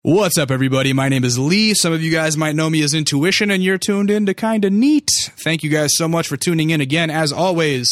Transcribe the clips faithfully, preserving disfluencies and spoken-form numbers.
What's up, everybody? My name is Lee. Some of you guys might know me as Intuition, and you're tuned in to Kinda Neat. Thank you guys so much for tuning in again, as always.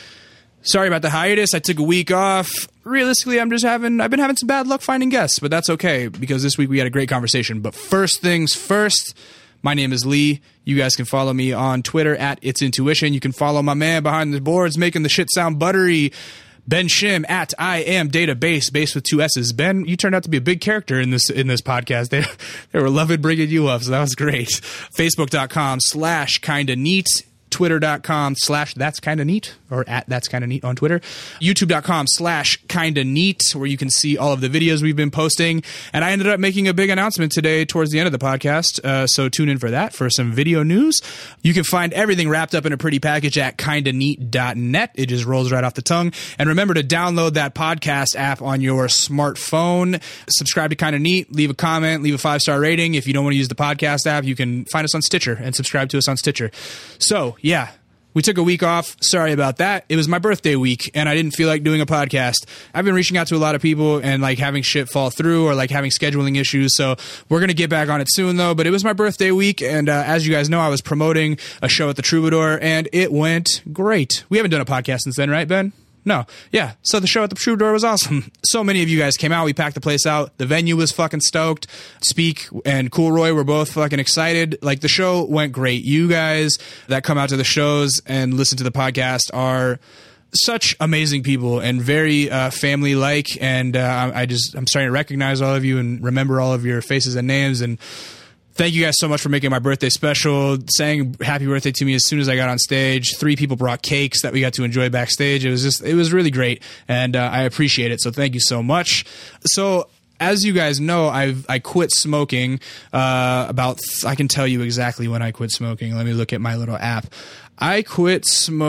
Sorry about the hiatus. I took a week off. Realistically, I'm just having, I've been having some bad luck finding guests, but that's okay, because this week we had a great conversation. But first things first, my name is Lee. You guys can follow me on Twitter at It's Intuition. You can follow my man behind the boards making the shit sound buttery, Ben Shim at I Am Database, base with two S's. Ben, you turned out to be a big character in this in this podcast. They they were loving bringing you up, so that was great. Facebook.com slash kinda neat. Twitter.com slash that's kinda neat, or at that's kinda neat on Twitter. YouTube.com slash kinda neat, where you can see all of the videos we've been posting. And I ended up making a big announcement today towards the end of the podcast, uh, so tune in for that for some video news. You can find everything wrapped up in a pretty package at kinda neat dot net. It just rolls right off the tongue. And remember to download that podcast app on your smartphone. Subscribe to Kinda Neat. Leave a comment. Leave a five-star rating. If you don't want to use the podcast app, you can find us on Stitcher and subscribe to us on Stitcher. So, yeah, we took a week off. Sorry about that. It was my birthday week, and I didn't feel like doing a podcast. I've been reaching out to a lot of people and like having shit fall through or like having scheduling issues. So we're going to get back on it soon, though. But it was my birthday week, and uh, as you guys know, I was promoting a show at the Troubadour, and it went great. We haven't done a podcast since then, right, Ben? No. Yeah. So the show at the Troubadour was awesome. So many of you guys came out. We packed the place out. The venue was fucking stoked. Speak and Cool Roy were both fucking excited. Like, the show went great. You guys that come out to the shows and listen to the podcast are such amazing people and very uh, family-like. And uh, I just, I'm starting to recognize all of you and remember all of your faces and names. And thank you guys so much for making my birthday special, saying happy birthday to me as soon as I got on stage. Three people brought cakes that we got to enjoy backstage. It was just, it was really great, and uh, I appreciate it. So thank you so much. So as you guys know, I've I quit smoking uh, about, I can tell you exactly when I quit smoking. Let me look at my little app. I quit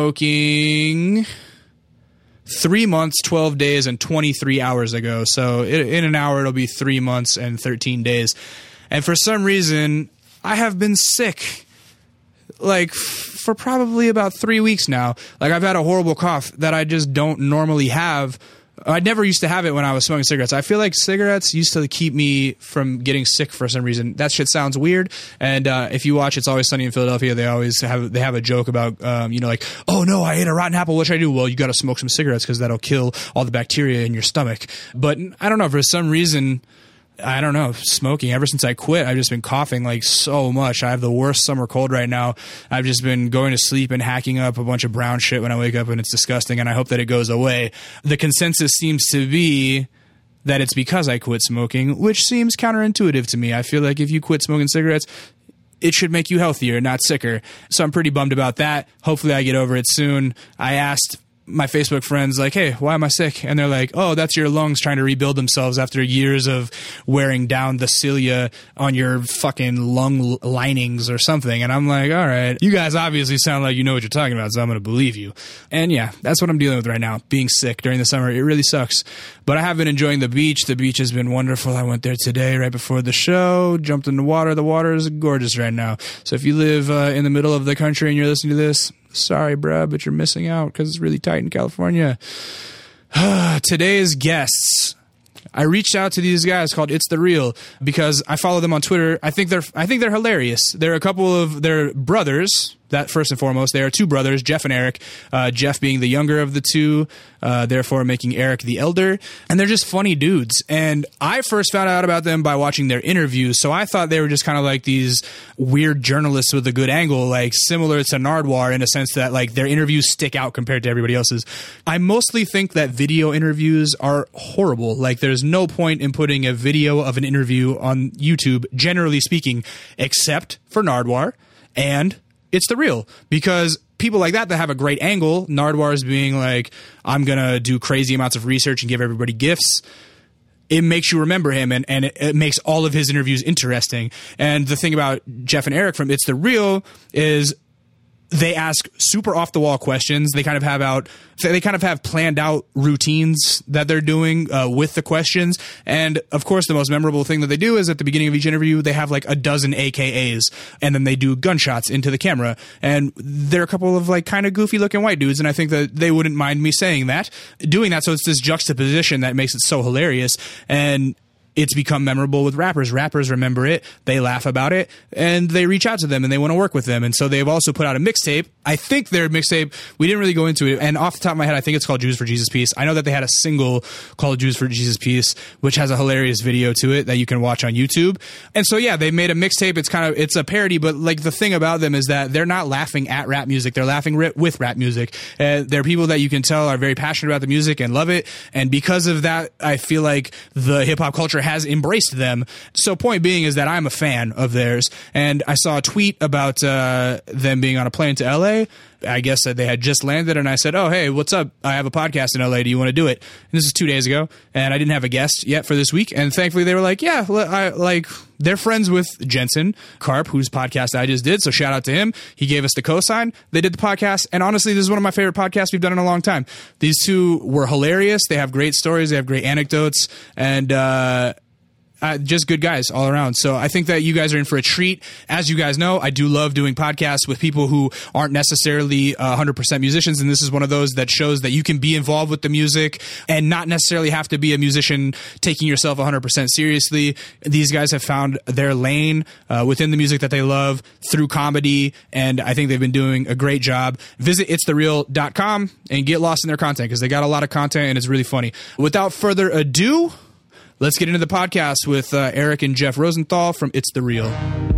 smoking three months, twelve days, and twenty-three hours ago. So in an hour, it'll be three months and thirteen days. And for some reason, I have been sick, like, f- for probably about three weeks now. Like, I've had a horrible cough that I just don't normally have. I never used to have it when I was smoking cigarettes. I feel like cigarettes used to keep me from getting sick for some reason. That shit sounds weird. And uh, if you watch It's Always Sunny in Philadelphia, they always have they have a joke about, um, you know, like, oh, no, I ate a rotten apple. What should I do? Well, you got to smoke some cigarettes because that'll kill all the bacteria in your stomach. But I don't know. For some reason, I don't know, smoking, ever since I quit, I've just been coughing like so much. I have the worst summer cold right now. I've just been going to sleep and hacking up a bunch of brown shit when I wake up, and it's disgusting, and I hope that it goes away. The consensus seems to be that it's because I quit smoking, which seems counterintuitive to me. I feel like if you quit smoking cigarettes, it should make you healthier, not sicker. So I'm pretty bummed about that. Hopefully I get over it soon. I asked my Facebook friends, like, hey, why am I sick? And they're like, oh, that's your lungs trying to rebuild themselves after years of wearing down the cilia on your fucking lung linings or something. And I'm like, all right, you guys obviously sound like you know what you're talking about, so I'm going to believe you. And yeah, that's what I'm dealing with right now, being sick during the summer. It really sucks. But I have been enjoying the beach. The beach has been wonderful. I went there today right before the show, jumped in the water. The water is gorgeous right now. So if you live uh, in the middle of the country and you're listening to this, sorry, bruh, but you're missing out because it's really tight in California. Today's guests. I reached out to these guys called It's The Real because I follow them on Twitter. I think they're I think they're hilarious. They're a couple of they're brothers. That first and foremost, they are two brothers, Jeff and Eric. Uh, Jeff being the younger of the two, uh, therefore making Eric the elder. And they're just funny dudes. And I first found out about them by watching their interviews. So I thought they were just kind of like these weird journalists with a good angle, like similar to Nardwuar in a sense that like their interviews stick out compared to everybody else's. I mostly think that video interviews are horrible. Like, there's no point in putting a video of an interview on YouTube, generally speaking, except for Nardwuar and It's The Real, because people like that that have a great angle, Nardwuar's being like, I'm going to do crazy amounts of research and give everybody gifts. It makes you remember him, and, and it, it makes all of his interviews interesting. And the thing about Jeff and Eric from It's The Real is they ask super off the wall questions. They kind of have out, they kind of have planned out routines that they're doing uh, with the questions. And of course, the most memorable thing that they do is at the beginning of each interview, they have like a dozen A K As, and then they do gunshots into the camera. And they're a couple of like kind of goofy looking white dudes. And I think that they wouldn't mind me saying that, doing that. So it's this juxtaposition that makes it so hilarious. And it's become memorable with rappers. Rappers remember it, they laugh about it, and they reach out to them and they want to work with them. And so they've also put out a mixtape. I think their mixtape, we didn't really go into it, and off the top of my head, I think it's called Jews for Jesus Peace. I know that they had a single called Jews for Jesus Peace, which has a hilarious video to it that you can watch on YouTube. And so yeah, they made a mixtape. It's kind of, it's a parody, but like the thing about them is that they're not laughing at rap music. They're laughing ri- with rap music. Uh, they're people that you can tell are very passionate about the music and love it. And because of that, I feel like the hip hop culture has embraced them. So point being is that I'm a fan of theirs. And I saw a tweet about uh, them being on a plane to L A. I guess that they had just landed, and I said, oh, hey, what's up? I have a podcast in L A. Do you want to do it? And this is two days ago, and I didn't have a guest yet for this week. And thankfully, they were like, yeah, I, like, they're friends with Jensen Karp, whose podcast I just did. So shout out to him. He gave us the cosign. They did the podcast. And honestly, this is one of my favorite podcasts we've done in a long time. These two were hilarious. They have great stories. They have great anecdotes. And, uh, Uh, just good guys all around. So I think that you guys are in for a treat. As you guys know, I do love doing podcasts with people who aren't necessarily uh, one hundred percent musicians, and this is one of those that shows that you can be involved with the music and not necessarily have to be a musician taking yourself one hundred percent seriously. These guys have found their lane uh, within the music that they love through comedy, and I think they've been doing a great job. Visit its the real dot com and get lost in their content because they got a lot of content and it's really funny. Without further ado, let's get into the podcast with uh, Eric and Jeff Rosenthal from It's The Real.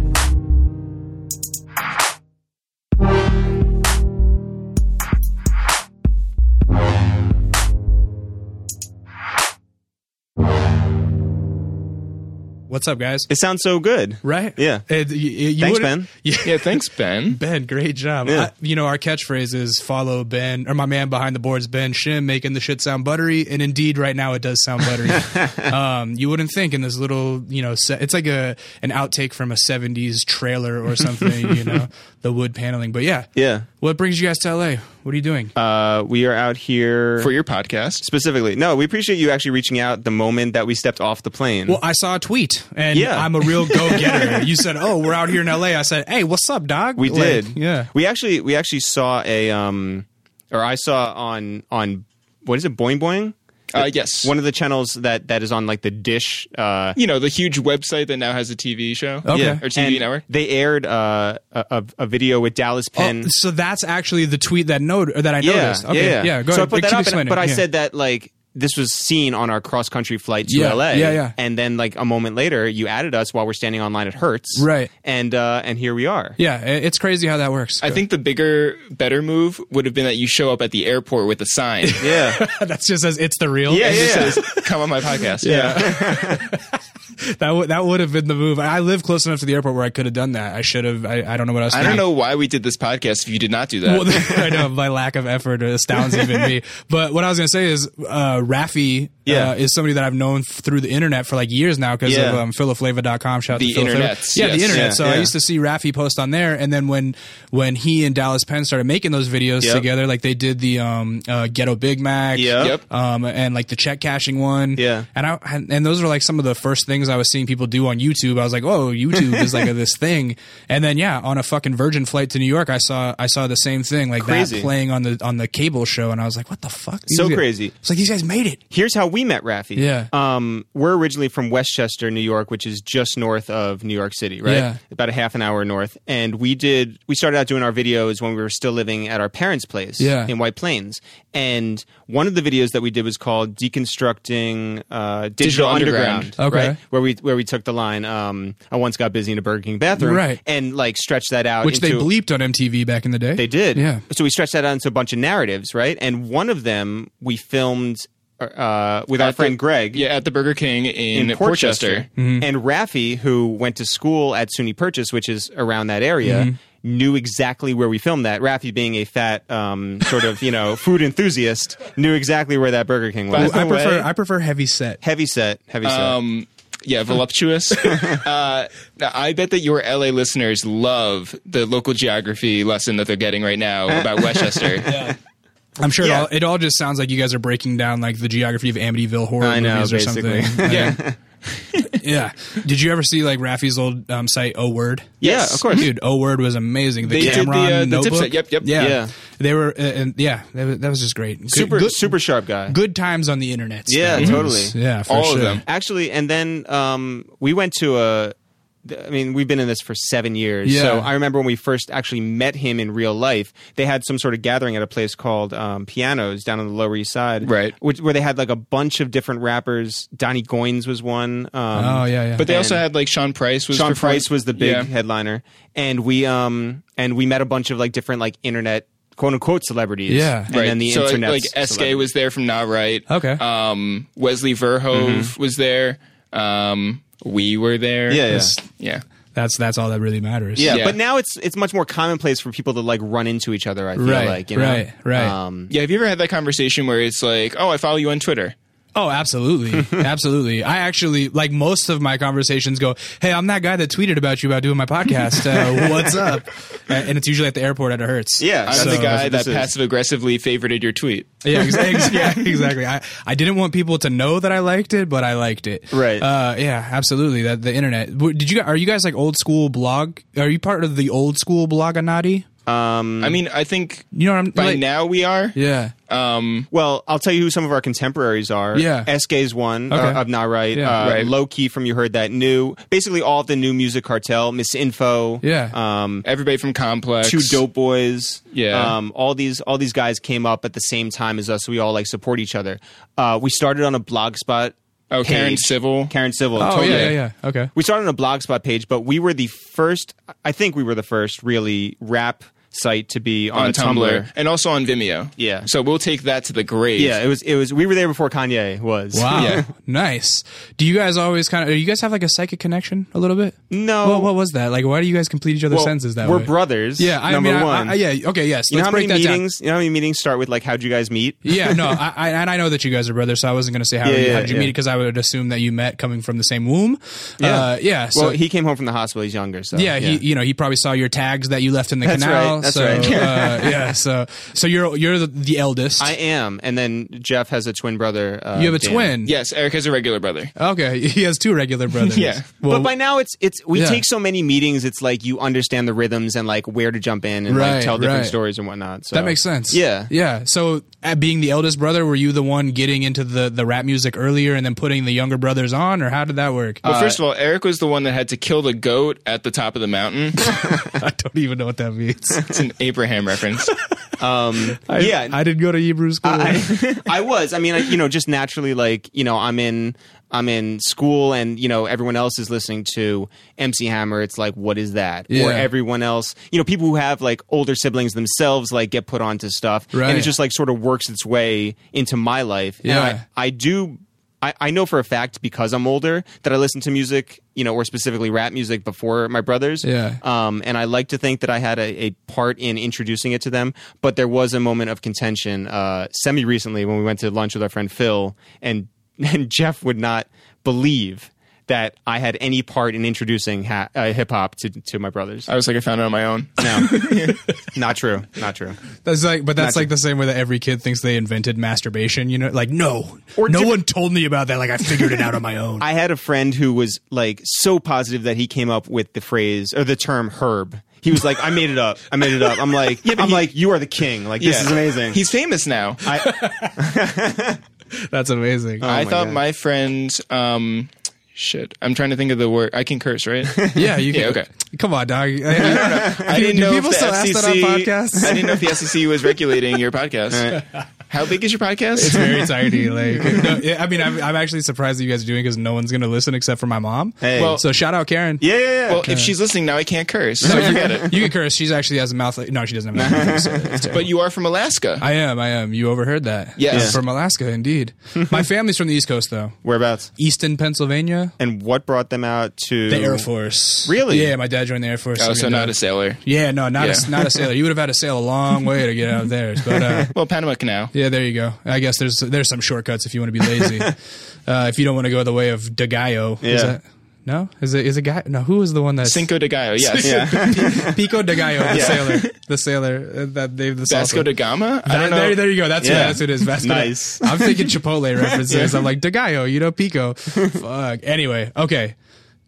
What's up, guys? It sounds so good. Right? Yeah. It, you, you thanks, Ben. Yeah. yeah, thanks, Ben. Ben, great job. Yeah. I, you know, our catchphrase is follow Ben, or my man behind the boards, Ben Shim, making the shit sound buttery. And indeed, right now, it does sound buttery. um, you wouldn't think in this little, you know, se- it's like a an outtake from a seventies trailer or something, you know, the wood paneling. But yeah. Yeah. What brings you guys to L A? What are you doing? Uh, we are out here For your podcast? specifically. No, we appreciate you actually reaching out the moment that we stepped off the plane. Well, I saw a tweet, and Yeah. I'm a real go-getter. You said, "Oh, we're out here in L A." I said, "Hey, what's up, dog?" we Like, did. yeah. We actually we actually saw a um, or I saw on on what is it, Boing Boing? Uh, yes. One of the channels that, that is on like the Dish. Uh, You know, the huge website that now has a T V show. Okay. yeah. Or T V And network. They aired uh, a, a a video with Dallas Penn. Oh, so that's actually the tweet that note or that I yeah, noticed. Okay, yeah, yeah. Go so ahead. I put that Keep up, and, explaining. but I Yeah. said that like this was seen on our cross country flight to Yeah, L A. yeah, yeah. And then like a moment later, you added us while we're standing online at Hertz. Right. And uh, and here we are. Yeah, it- it's crazy how that works. I think the bigger, better move would have been that you show up at the airport with a sign. Yeah. that just says it's the real. Yeah, It yeah, just yeah. says, come on my podcast. Yeah. that would that would have been the move. I live close enough to the airport where I could have done that. I should have. I, I don't know what else. I don't know why we did this podcast if you did not do that. Well, I know my lack of effort astounds even me. But what I was going to say is, uh, Raffi Yeah. uh, is somebody that I've known f- through the internet for like years now because Yeah. of um, philoflava dot com. Shout out The to Philoflava. internets, Yeah, the yes. internet. Yeah, so I yeah. used to see Raffi post on there, and then when when he and Dallas Penn started making those videos Yep. together, like they did the um, uh, Ghetto Big Mac, Yep. Yep. um, and like the check cashing one, Yeah. and I and those were like some of the first things I was seeing people do on YouTube. I was like, oh, YouTube is like a, this thing, and then yeah, on a fucking Virgin flight to New York, I saw I saw the same thing, like Crazy. that playing on the on the cable show, and I was like, what the fuck? These So guys- crazy. It's like these guys made it. Here's how we met Raffi. Yeah. Um, we're originally from Westchester, New York, which is just north of New York City, right? Yeah. About a half an hour north. And we did, we started out doing our videos when we were still living at our parents' place Yeah. in White Plains. And one of the videos that we did was called Deconstructing uh, Digital, Digital Underground. Underground. Okay. Right? Where we where we took the line, um, I once got busy in a Burger King bathroom. Right. And like stretched that out. Which they into, bleeped on M T V back in the day. They did. Yeah. So we stretched that out into a bunch of narratives, right? And one of them we filmed uh, with our At friend the- Greg. Yeah, at the Burger King in, in Portchester. Mm-hmm. And Raffi, who went to school at SUNY Purchase, which is around that area, Mm-hmm. knew exactly where we filmed that. Raffi, being a fat um, sort of you know food enthusiast, knew exactly where that Burger King was. By I the prefer way- I prefer heavy set. Heavy set, heavy set. Um, yeah, voluptuous. uh, now, I bet that your L A listeners love the local geography lesson that they're getting right now about Westchester. I'm sure Yeah. it, all, it all just sounds like you guys are breaking down like the geography of Amityville horror I know, movies or basically. something. Yeah. Yeah. Did you ever see like Raffi's old um, site, O Word? Yeah, Yes. of course. Dude, O Word was amazing. The They did the, Cameron uh, the tip notebook. set. Yep, yep. Yeah. Yeah. They were, uh, and yeah, that was, that was just great. Good, Super good, super sharp guy. good times on the internet. Yeah, That totally. was- yeah, for All sure. of them. Actually, and then um, we went to a. I mean, we've been in this for seven years. Yeah. So I remember when we first actually met him in real life, they had some sort of gathering at a place called um, Pianos down on the Lower East Side. Right. Which, where they had like a bunch of different rappers. Donnie Goines was one. Um, Oh yeah, yeah. But they also And had like Sean Price was Sean perform- Price was the big Yeah. headliner. And we um and we met a bunch of like different like internet quote unquote celebrities. Yeah. And Right. then the so internet. like S K was there from Not Right. Okay. Um, Wesley Verhove Mm-hmm. was there. Um, we were there. Yeah, yeah. That's- Yeah. That's that's all that really matters. Yeah, Yeah. but now it's it's much more commonplace for people to like run into each other. I feel Right, like, you know? right, right. Um, Yeah. Have you ever had that conversation where it's like, oh, I follow you on Twitter? Oh, absolutely, absolutely. I actually like most of my conversations go, "Hey, I'm that guy that tweeted about you about doing my podcast. Uh, what's up?" And it's usually at the airport at a Hertz. Yeah, I'm that's the what guy this that is. passive aggressively favorited your tweet. Yeah, ex- ex- yeah, exactly. I, I didn't want people to know that I liked it, but I liked it. Right. Uh, yeah, absolutely. That the internet. W- Did you? Are you guys like old school blog? Are you part of the old school bloganati? um, I mean, I think You know what I'm by like, now we are. Yeah. Um, well, I'll tell you who some of our contemporaries are. Yeah. S K's one Okay. uh, of Not Right. Yeah. Uh, Right. Low Key from You Heard That New. Basically, all of the new music cartel. Miss Info. Yeah. Um, everybody from Complex. Two Dope Boys. Yeah. Um, all these all these guys came up at the same time as us, so we all like support each other. Uh, we started on a Blogspot. Oh, Karen page. Civil. Karen Civil. Oh totally. yeah, yeah, yeah. Okay. We started on a Blogspot page, but we were the first. I think we were the first really rap site to be on, on a Tumblr. Tumblr. and also on Vimeo. Yeah. So we'll take that to the grave. Yeah, it was. It was. We were there before Kanye was. Wow. Yeah. Nice. Do you guys always kind of? Do you guys have like a psychic connection a little bit? No. What, what was that? Like, why do you guys complete each other's Well, sentences that we're way? brothers. Yeah, I number mean, I- one. I, yeah, okay, yes. you know Let's how break many that down. meetings? You know how many meetings start with like, how'd you guys meet? Yeah, no, I, I and I know that you guys are brothers, so I wasn't going to say how Yeah, you, yeah, how'd you yeah. meet because I would assume that you met coming from the same womb. Yeah. uh, yeah. So Well, he came home from the hospital. He's younger, so yeah, he you know he probably saw your tags that you left in the That's canal. right, that's so, right. uh, yeah, so so you're you're the, the eldest. I am, and then Jeff has a twin brother. Uh, you have a Dan. twin. Yes, Eric has a regular brother. Okay, he has two regular brothers. Yeah. Well, but by now it's it's we yeah. take so many meetings. It's like you understand the rhythms and like where to jump in and Right, like tell different right. stories and whatnot. So that makes sense. Yeah. yeah. So, at being the eldest brother, were you the one getting into the the rap music earlier and then putting the younger brothers on, or how did that work? Well, first of all, Eric was the one that had to kill the goat at the top of the mountain. I don't even know what that means. It's an Abraham reference. Um, I, yeah, I didn't go to Hebrew school. I, I was. I mean, I, you know, just naturally, like, you know, I'm in, I'm in school, and you know, everyone else is listening to M C Hammer. It's like, what is that? Yeah. Or everyone else, you know, people who have like older siblings themselves, like, get put onto stuff, Right. and it just like sort of works its way into my life. And Yeah. I, I do. I, I know for a fact, because I'm older, that I listen to music, you know, or specifically rap music before my brothers. Yeah. Um, and I like to think that I had a, a part in introducing it to them. But there was a moment of contention uh, semi recently when we went to lunch with our friend Phil, and and Jeff would not believe that I had any part in introducing ha- uh, hip hop to to my brothers. I was like, I found it on my own. No, not true, not true. That's like, but that's Not like the same way that every kid thinks they invented masturbation. You know, like no, Or no different- one told me about that. Like I figured it out on my own. I had a friend who was like so positive that he came up with the phrase or the term herb. He was like, I made it up. I made it up. I'm like, I'm like, you are the king. Like, this Yeah. is amazing. He's famous now. I, That's amazing. I my thought God. my friend. Um, shit, I'm trying to think of the word. I can curse, right? yeah, you can. Yeah, okay. Come on, dog. I didn't Do know people if the still ask F C that on C. podcasts? I didn't know if the S E C was regulating your podcast. How big is your podcast? It's very tiny. Like, no, yeah, I mean, I'm, I'm actually surprised that you guys are doing it because no one's going to listen except for my mom. Hey. Well, so shout out Karen. yeah, yeah, yeah. well, if she's listening now, I can't curse. So forget it. You can curse. She's actually has a mouth. Like, no, she doesn't have a mouth. So it's terrible. But you are from Alaska. I am. I am. You overheard that? Yes. From Alaska, indeed. My family's from the East Coast, though. Whereabouts? Easton, Pennsylvania. And what brought them out to The Air Force. Really? Yeah, my dad joined the Air Force. Oh, we so had not to- a sailor. Yeah, no, not Yeah. a not a sailor. You would have had to sail a long way to get out there. But uh, Well, Panama Canal. yeah, there you go. I guess there's there's some shortcuts if you want to be lazy. uh, if you don't want to go the way of De Gallo. Is Yeah. that, no? Is it is a guy? No, who is the one that Cinco de Gallo. Yes. Yeah. Pico de Gallo, the Yeah. sailor, the sailor uh, that they the Vasco salsa. da Gama. I That- don't know. there, there you go. That's Yeah. what, that's what it is. Vasco. Nice. I'm thinking Chipotle references. I'm like De Gallo, you know, Pico. Fuck. Anyway, okay.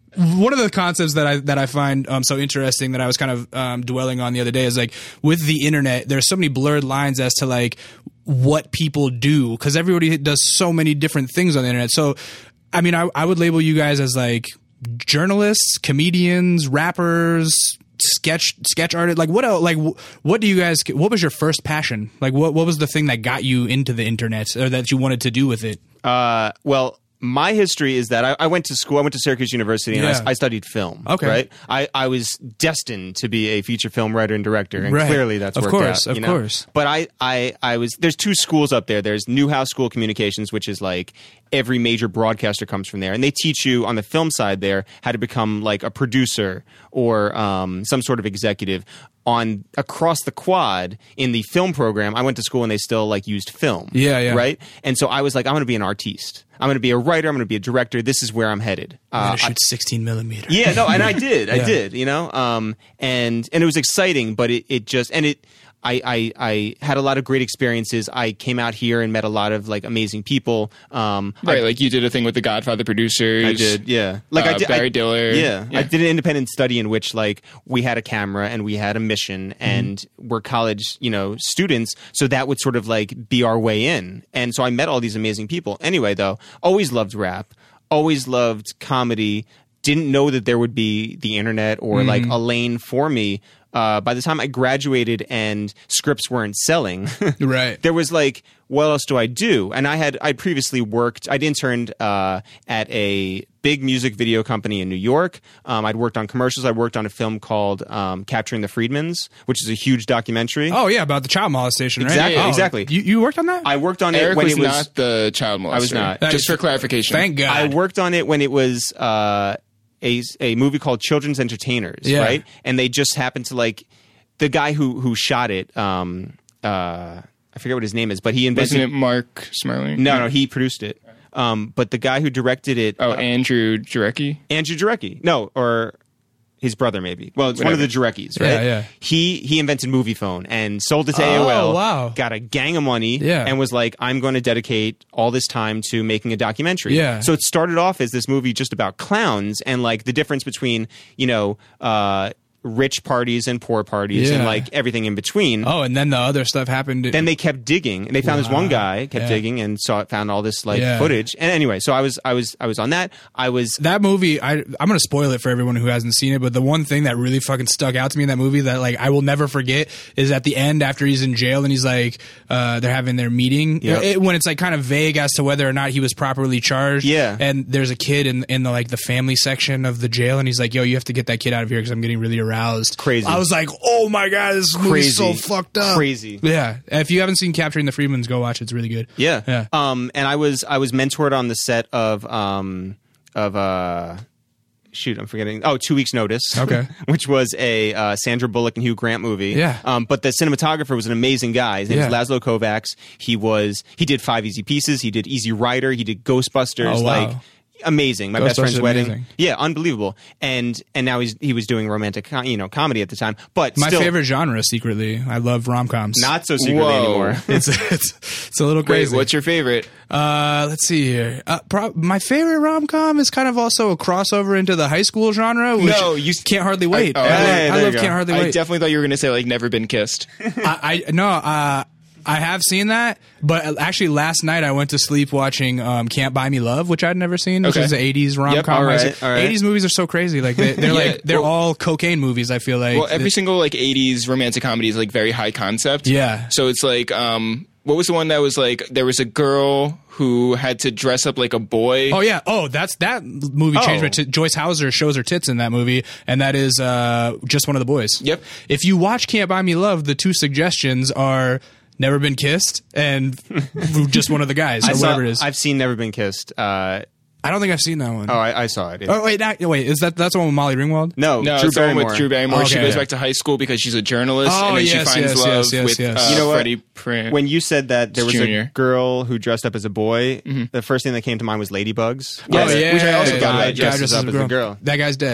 one of the concepts that I that I find um, so interesting that I was kind of um, dwelling on the other day is like with the internet, there's so many blurred lines as to like what people do because everybody does so many different things on the internet. So, I mean, I, I would label you guys as like journalists, comedians, rappers, sketch sketch artists. Like what else? Like what do you guys? What was your first passion? Like what what was the thing that got you into the internet or that you wanted to do with it? Uh, well. My history is that I, I went to school. I went to Syracuse University, and Yeah. I, I studied film. Okay. Right. I, I was destined to be a feature film writer and director, and Right. clearly that's Of worked course, out. of you know? course. But I, I, I was. There's two schools up there. There's Newhouse School of Communications, which is like every major broadcaster comes from there, and they teach you on the film side there how to become like a producer or um, some sort of executive. On across the quad in the film program, I went to school and they still like used film. Yeah, yeah. Right. And so I was like, I'm going to be an artiste. I'm going to be a writer. I'm going to be a director. This is where I'm headed. I'm Uh, gonna shoot sixteen millimeter. yeah, no, and I did, I Yeah. did, you know, um, and and it was exciting, but it, it just and it, I, I I had a lot of great experiences. I came out here and met a lot of like amazing people. Um, Right, I, like you did a thing with the Godfather producers. I did, yeah. Like I uh, did, Barry I, Diller. Yeah. Yeah. I did an independent study in which like we had a camera and we had a mission and we're college, you know, students. So that would sort of like be our way in. And so I met all these amazing people. Anyway, though, always loved rap, always loved comedy. Didn't know that there would be the internet or like a lane for me. Uh, by the time I graduated and scripts weren't selling, Right. there was like, what else do I do? And I had I previously worked. I'd interned uh, at a big music video company in New York. Um, I'd worked on commercials. I worked on a film called um, Capturing the Freedmans, which is a huge documentary. Oh yeah, about the child molestation, right? Exactly, Oh, exactly. You, you worked on that? I worked on it Eric when was, it was. not the child molester. I was not. Just for clarification. Thank God. I worked on it when it was uh, a a movie called Children's Entertainers, Yeah. right? And they just happened to like the guy who who shot it. Um, uh, I forget what his name is, but he invented. Wasn't it Mark Smerling? No, no, he produced it. Um, but the guy who directed it, Oh, uh, Andrew Jarecki? Andrew Jarecki, no, or his brother maybe. Well, it's one of the Jareckis, right? Yeah, yeah. He he invented Moviefone and sold it to Oh, A O L. wow. Got a gang of money, Yeah. and was like, I'm going to dedicate all this time to making a documentary. Yeah. So it started off as this movie just about clowns and like the difference between you know. Uh, rich parties and poor parties and Yeah. like everything in between. Oh, and then the other stuff happened. Then they kept digging, and they found this one Wow. guy kept Yeah. digging and saw found all this like Yeah. footage. And anyway, so I was I was I was on that. I was that movie, I, I'm going to spoil it for everyone who hasn't seen it, but the one thing that really fucking stuck out to me in that movie that like I will never forget is at the end after he's in jail and he's like, uh, they're having their meeting Yeah. it, when it's like kind of vague as to whether or not he was properly charged. Yeah. And there's a kid in in the like the family section of the jail and he's like, yo, you have to get that kid out of here because I'm getting really aroused. Crazy. I was like, oh my God, this movie's so Crazy. fucked up. Crazy. Yeah. If you haven't seen Capturing the Freedmans, go watch it. It's really good. Yeah. Yeah. Um, and I was I was mentored on the set of um of uh shoot I'm forgetting oh Two Weeks Notice. Okay. Which was a uh, Sandra Bullock and Hugh Grant movie. Yeah. Um, but the cinematographer was an amazing guy. His name Yeah. was Laszlo Kovacs. He was he did Five Easy Pieces. He did Easy Rider. He did Ghostbusters. Oh, wow. Like. Amazing, my best friend's Ghostbusters wedding. amazing. Yeah, unbelievable. And and now he's he was doing romantic, com- you know, comedy at the time. But My still, favorite genre, secretly. I love rom-coms. not so secretly Whoa. anymore. It's it's it's a little Wait, crazy. what's your favorite? uh, let's see here. Uh, pro- my favorite rom com is kind of also a crossover into the high school genre. Which No, you- can't hardly wait. I- I, oh, love- hey, I there love you go. Can't Hardly I Wait. definitely thought you were going to say like Never Been Kissed. I, I no. Uh, I have seen that, but actually last night I went to sleep watching um, Can't Buy Me Love, which I'd never seen, which Okay. is an eighties rom Yep, com. all right, all right. eighties movies are so crazy. Like they, they're Yeah, like they're well- all cocaine movies. I feel like. Well, every single like eighties romantic comedy is like very high concept. Yeah. So it's like, um, what was the one that was like there was a girl who had to dress up like a boy? Oh yeah. Oh, that's that movie changed. Oh. my T- Joyce Hauser shows her tits in that movie, and that is uh, Just One of the Boys. Yep. If you watch Can't Buy Me Love, the two suggestions are Never Been Kissed and Just One of the Guys, or I saw- whatever it is. I've seen Never Been Kissed. Uh, I don't think I've seen that one. oh, I, I saw it. Oh wait, not, wait, is that that's the one with Molly Ringwald? No, No, Drew it's the one Barrymore. with Drew Barrymore. She Okay, goes yeah. back to high school because she's a journalist, Oh, and then yes, she finds yes, love yes, yes, with yes. Uh, You know what? Freddie Prinze. When you said that there was Junior. a girl who dressed up as a boy, the first thing that came to mind was Ladybugs. Oh yeah, which I also the thought guy about dresses dresses up as a girl. That guy's dead.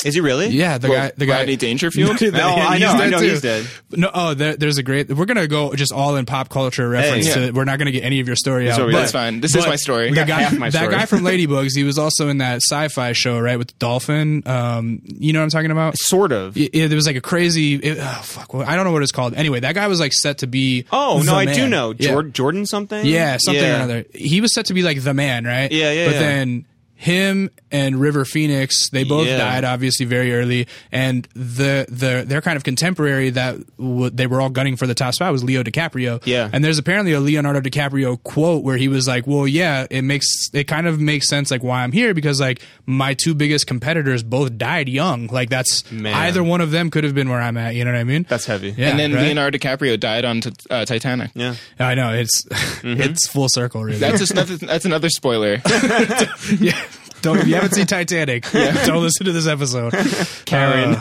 Is he really? Yeah, the Well, guy. The guy. Rodney Dangerfield? The- Oh, I he's know, I dead know too. he's dead. No, oh, there, there's a great. We're gonna go just all in pop culture reference. Hey, to, yeah. We're not gonna get any of your story out. over but- there. That's fine. This is but my story. The got guy, half my that story. guy from Ladybugs, he was also in that sci-fi show, right, with the dolphin. Um, you know what I'm talking about? Sort of. Yeah, yeah, there was like a crazy. It, oh, fuck, well, I don't know what it's called. Anyway, that guy was like set to be. Oh, the no, I do man. know. Yeah. Jord- Jordan something? Yeah, something Yeah. or another. He was set to be like the man, right? Yeah, yeah, But yeah. then him and River Phoenix, they both Yeah. died obviously very early, and the the their kind of contemporary that w- they were all gunning for the top spot was Leo DiCaprio. Yeah. and there's apparently a Leonardo DiCaprio quote where he was like, "Well, yeah, it makes it kind of makes sense like why I'm here because like my two biggest competitors both died young. Like that's Man. either one of them could have been where I'm at. You know what I mean? That's heavy. Yeah, and then right? Leonardo DiCaprio died on t- uh, Titanic. Yeah. I know it's Mm-hmm. it's full circle. Really, That's just another, that's another spoiler. yeah. Don't if you haven't seen Titanic, don't listen to this episode. Karen.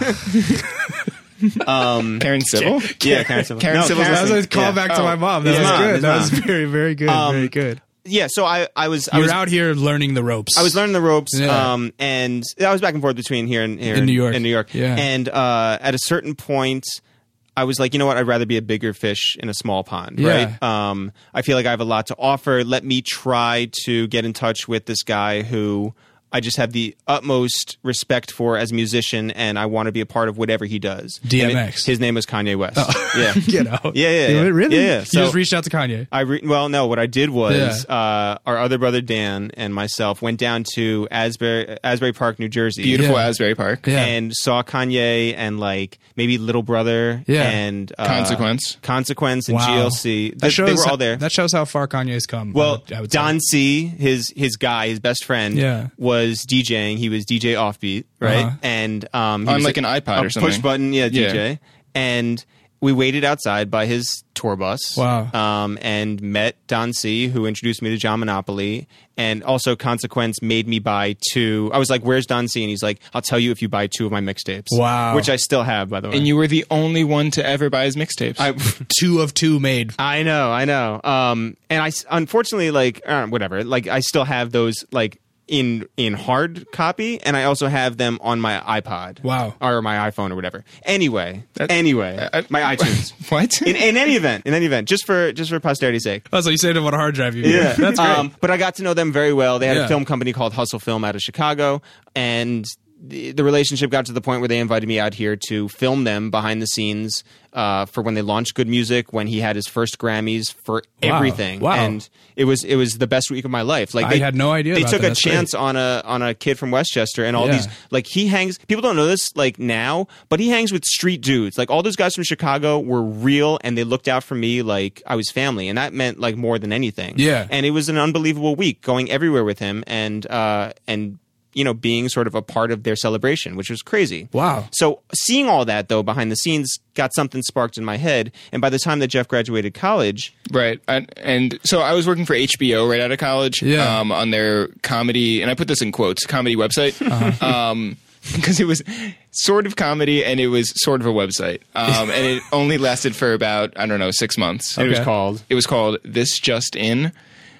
Karen Civil? Yeah, Karen Civil. Karen No, Civil's Karen- That was a listening. callback Yeah. to Oh. my mom. That His was mom, good. his That was mom. very, very good. Um, very good. Yeah, so I, I was... I You're was out here learning the ropes. I was learning the ropes, Yeah. um, and I was back and forth between here and here In New York. In New York, Yeah. And uh, at a certain point, I was like, you know what? I'd rather be a bigger fish in a small pond, Yeah. right? Um, I feel like I have a lot to offer. Let me try to get in touch with this guy who I just have the utmost respect for as a musician, and I want to be a part of whatever he does. D M And X. it- his name was Kanye West. Yeah. Get out. Yeah, yeah, yeah. Really? Yeah, yeah. You So- just reached out to Kanye. I re- well, no. What I did was uh, our other brother Dan and myself went down to Asbury Asbury Park, New Jersey, Beautiful Yeah. Asbury Park. Yeah. and saw Kanye and like maybe Little Brother Yeah. and uh, Consequence. Consequence, and Wow. G L C. That They, shows they were all there. That shows how far Kanye's come. I Well, would- I would say. Don C, his his guy, his best friend, Yeah. was DJing. He was D J Offbeat, right? Uh-huh. And um, he On was like an iPod a or something. push button, yeah, Yeah. D J. And we waited outside by his tour bus. Wow. Um, and met Don C, who introduced me to John Monopoly, and also Consequence made me buy two. I was like, "Where's Don C?" And he's like, "I'll tell you if you buy two of my mixtapes." Wow. Which I still have, by the way. And you were the only one to ever buy his mixtapes. I, two of two made. I know, I know. Um, and I s- unfortunately, like, uh, whatever. Like, I still have those, like, in in hard copy, and I also have them on my iPod. Wow. Or my iPhone or whatever. Anyway, That- anyway, I- my iTunes. What? In, in any event, in any event, just for just for posterity's sake. Oh, so you saved him on a hard drive. You Yeah, That's great. Um, but I got to know them very well. They had Yeah. a film company called Hustle Film out of Chicago, and the, the relationship got to the point where they invited me out here to film them behind the scenes uh, for when they launched Good Music, when he had his first Grammys for Wow. everything, Wow. and it was it was the best week of my life. Like I they had no idea They about took that. a That's chance on a on a kid from Westchester, and all Yeah. these like he hangs. People don't know this like now, but he hangs with street dudes. Like all those guys from Chicago were real, and they looked out for me like I was family, and that meant like more than anything. Yeah. And it was an unbelievable week going everywhere with him, and uh, and you know being sort of a part of their celebration, which was crazy. Wow. So seeing all that though behind the scenes got something sparked in my head, and by the time that Jeff graduated college, Right. And, and so I was working for H B O right out of college Yeah. um, on their comedy, and I put this in quotes, comedy website. Uh-huh. Um, because it was sort of comedy and it was sort of a website. Um, and it only lasted for about, I don't know, six months. it was Okay. called. It was called This Just In.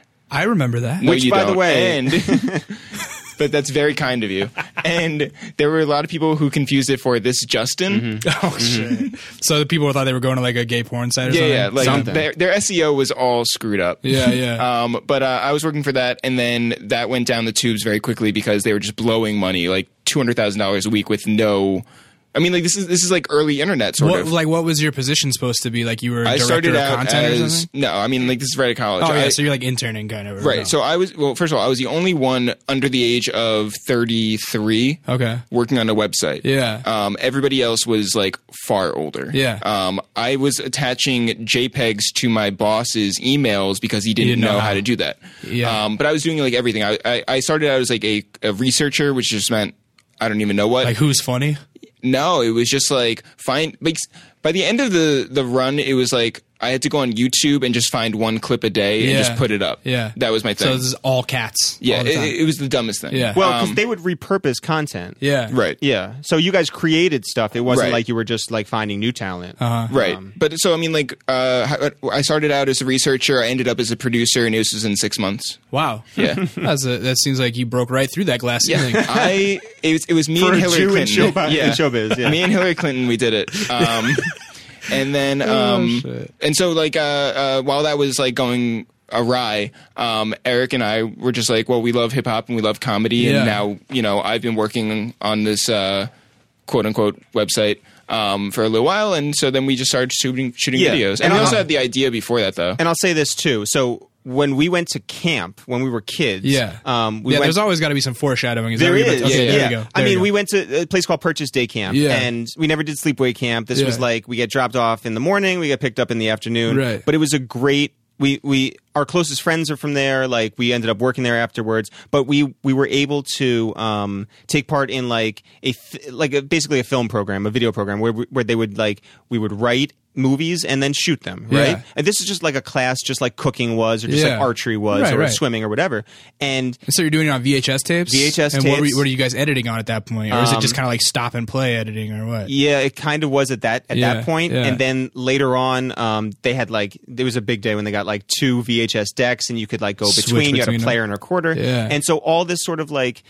I remember that. No, Which, you by the don't. way- And but that's very kind of you. And there were a lot of people who confused it for This Justin. Oh shit! So the people thought they were going to like a gay porn site or Yeah, something. yeah. Like Something. their, their S E O was all screwed up. Yeah, yeah. Um, but uh, I was working for that, and then that went down the tubes very quickly because they were just blowing money, like two hundred thousand dollars a week with no. I mean, like this is this is like early internet sort What of. like what was your position supposed to be? Like you were a I director started of out content or as something? no. I mean, like this is right at college. Oh yeah, I- so you're like interning kind of. or right. no? So I was well. First of all, I was the only one under the age of thirty-three okay. working on a website. Yeah. Um, everybody else was like far older. Yeah. Um, I was attaching JPEGs to my boss's emails because he didn't, didn't know know, how. how to do that. Yeah. Um, but I was doing like everything. I, I, I started out as like a, a researcher, which just meant I don't even know what. Like who's funny? No, it was just like find like by the end of the the run, it was like I had to go on YouTube and just find one clip a day and Yeah. just put it up. Yeah. That was my thing. So this is all cats. yeah, all the time. it, it was the dumbest thing. Yeah. Well, because Um, they would repurpose content. yeah. right. Yeah. So you guys created stuff. It wasn't Right. like you were just like finding new talent. Uh-huh. Right. Um, but so, I mean, like, uh, how- I started out as a researcher. I ended up as a producer, and it was in six months. Wow. Yeah. That's a, that seems like you broke right through that glass ceiling. Yeah. I, it was, it was me For and a Hillary Jew in Clinton. showbiz- in showbiz, yeah. Me and Hillary Clinton, we did it. Um, and then, um, shit. and so, like, uh, uh, while that was, like, going awry, um, Eric and I were just like, well, we love hip hop and we love comedy. Yeah. And now, you know, I've been working on this, uh, quote unquote website, um, for a little while. And so then we just started shooting, shooting Yeah. videos. And, And we I'll- also had the idea before that, though. And I'll say this too. So when we went to camp when we were kids, Yeah. um, we yeah, went. there's always got to be some foreshadowing. Is that There what you're is, about to- Okay, yeah, there yeah. you go. I There you mean, go. we went to a place called Purchase Day Camp, Yeah. and we never did sleepaway camp. This was Yeah. like we get dropped off in the morning, we get picked up in the afternoon. Right. But it was a great. We we our closest friends are from there. Like we ended up working there afterwards. But we we were able to um, take part in like a th- like a, basically a film program, a video program where we, where they would like we would write movies and then shoot them, right? Yeah. And this is just like a class, just like cooking was, or just Yeah. like archery was, Right, or right. swimming or whatever. And And so you're doing it on V H S tapes? V H S and what, were, tapes. what are you guys editing on at that point? Or is it Um, just kind of like stop and play editing or what? yeah, it kind of was at that at Yeah, that point. yeah. And then later on, um, they had like there was a big day when they got like two V H S decks, and you could like go Switch between. You had a between player them. and a recorder, Yeah. and so all this sort of like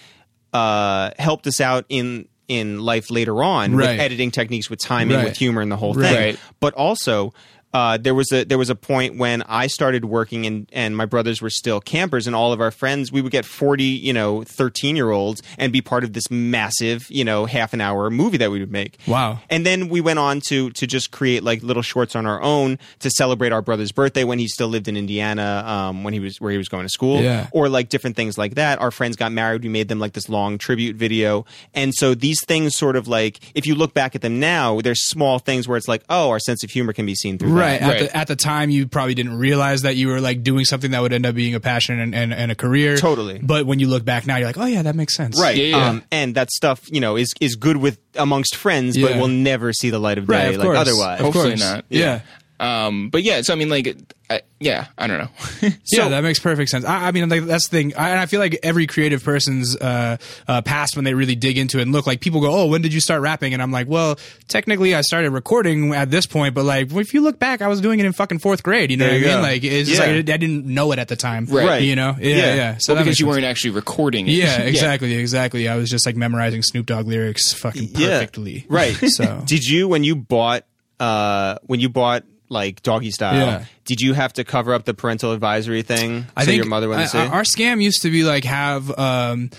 uh, helped us out in in life later on Right. with editing techniques, with timing, Right. with humor, and the whole Right. thing. Right. But also. Uh, there was a there was a point when I started working and, and my brothers were still campers, and all of our friends, we would get forty, you know, thirteen year olds and be part of this massive, you know, half an hour movie that we would make. Wow. And then we went on to to just create like little shorts on our own to celebrate our brother's birthday when he still lived in Indiana, um, when he was where he was going to school, Yeah. or like different things like that. Our friends got married, we made them like this long tribute video, and so these things sort of like if you look back at them now, there's small things where it's like, oh, our sense of humor can be seen through Right. that. At, Right. The, at the time, you probably didn't realize that you were like doing something that would end up being a passion and, and, and a career. Totally. But when you look back now, you're like, oh, yeah, that makes sense. Right, Yeah, yeah. Um, and that stuff, you know, is is good with amongst friends, but Yeah. will never see the light of day Right. Of like course. otherwise. Of Hopefully course. not. Yeah. Um, but yeah, so I mean, like, I, yeah, I don't know. yeah, that makes perfect sense. I, I mean, like that's the thing, I, and I feel like every creative person's uh, uh, past when they really dig into it and look, like people go, "Oh, when did you start rapping?" And I'm like, "Well, technically, I started recording at this point, but like, if you look back, I was doing it in fucking fourth grade. You know There what I you mean? go. Like, it's just Yeah. like I didn't know it at the time, Right. You know? Yeah, Yeah. yeah. So well, that because makes you sense. weren't actually recording it. Yeah, exactly, exactly. I was just like memorizing Snoop Dogg lyrics fucking Yeah. perfectly. Right. So Did you when you bought uh when you bought like Doggy Style, Yeah. did you have to cover up the parental advisory thing I so think your mother wouldn't I- see? our scam used to be like have um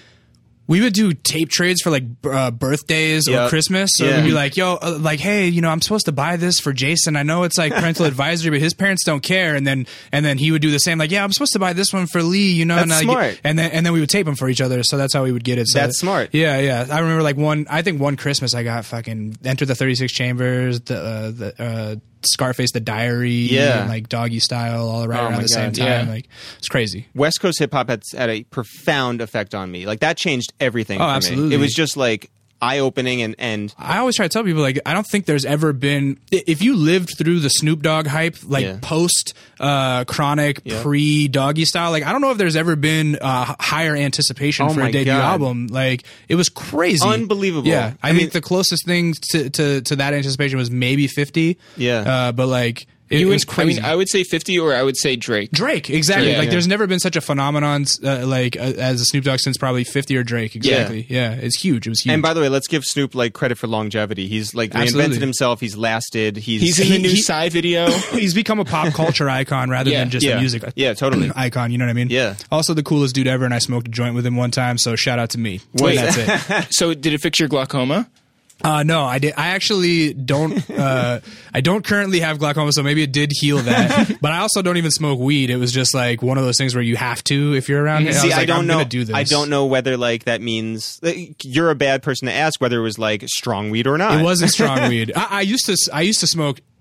we would do tape trades for like b- uh, birthdays or Yep. Christmas. So Yeah. we'd be like, yo, uh, like, hey, you know, I'm supposed to buy this for Jason. I know it's like parental advisory, but his parents don't care. And then, and then he would do the same, like, yeah, I'm supposed to buy this one for Lee, you know, That's and like, smart. and then, and then we would tape them for each other. So that's how we would get it. So That's smart. Yeah. Yeah. I remember like one, I think one Christmas I got fucking Enter the thirty-six Chambers, the, uh, the, uh, Scarface, The Diary, Yeah. and like Doggy Style all right Oh around my the same God, time. yeah. Like, it's crazy. West Coast hip hop had, had a profound effect on me. Like that changed everything Oh, for absolutely. me. It was just like eye opening and and I always try to tell people, like, I don't think there's ever been, i- if you lived through the Snoop Dogg hype, like Yeah. post uh, Chronic, Yeah. pre Doggy Style, like, I don't know if there's ever been uh, higher anticipation Oh for my a debut God. album. Like, it was crazy. Unbelievable. Yeah. I, I think mean- the closest thing to, to, to that anticipation was maybe fifty. Yeah. Uh, but, like, it, You it would, was I crazy. mean, I would say fifty, or I would say Drake. Drake, exactly. Yeah, like, yeah. there's never been such a phenomenon uh, like uh, as a Snoop Dogg since probably fifty or Drake. Exactly. Yeah, it's huge. It was huge. and by the way, let's give Snoop like credit for longevity. He's like Absolutely. reinvented himself. He's lasted. He's He's in the He- new he- Psy video. he's become a pop culture icon rather Yeah. than just yeah, a music yeah, totally. icon. You know what I mean? Yeah. Also, the coolest dude ever, and I smoked a joint with him one time. So shout out to me. Wait. And that's it. So did it fix your glaucoma? Uh, no, I did. I actually don't. Uh, I don't currently have glaucoma, so maybe it did heal that. But I also don't even smoke weed. It was just like one of those things where you have to if you're around. it. See, was I like, don't I'm know. Gonna do this. I don't know whether like that means like, you're a bad person to ask whether it was like strong weed or not. It wasn't strong weed. I, I used to. I used to smoke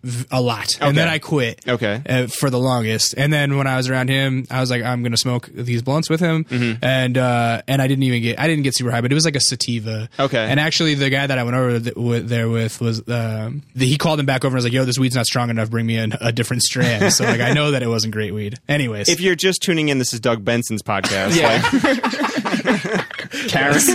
v- a lot, and then I quit. Okay. Uh, for the longest, and then when I was around him, I was like, I'm gonna smoke these blunts with him, Mm-hmm. and uh, and I didn't even get I didn't get super high, but it was like a sativa. Okay. And actually, the guy that I went over th- with, there with was um, the, he called him back over and was like, "Yo, this weed's not strong enough. Bring me in a different strand." So like, I know that it wasn't great weed. Anyways, If you're just tuning in, this is Doug Benson's podcast. Yeah. Like,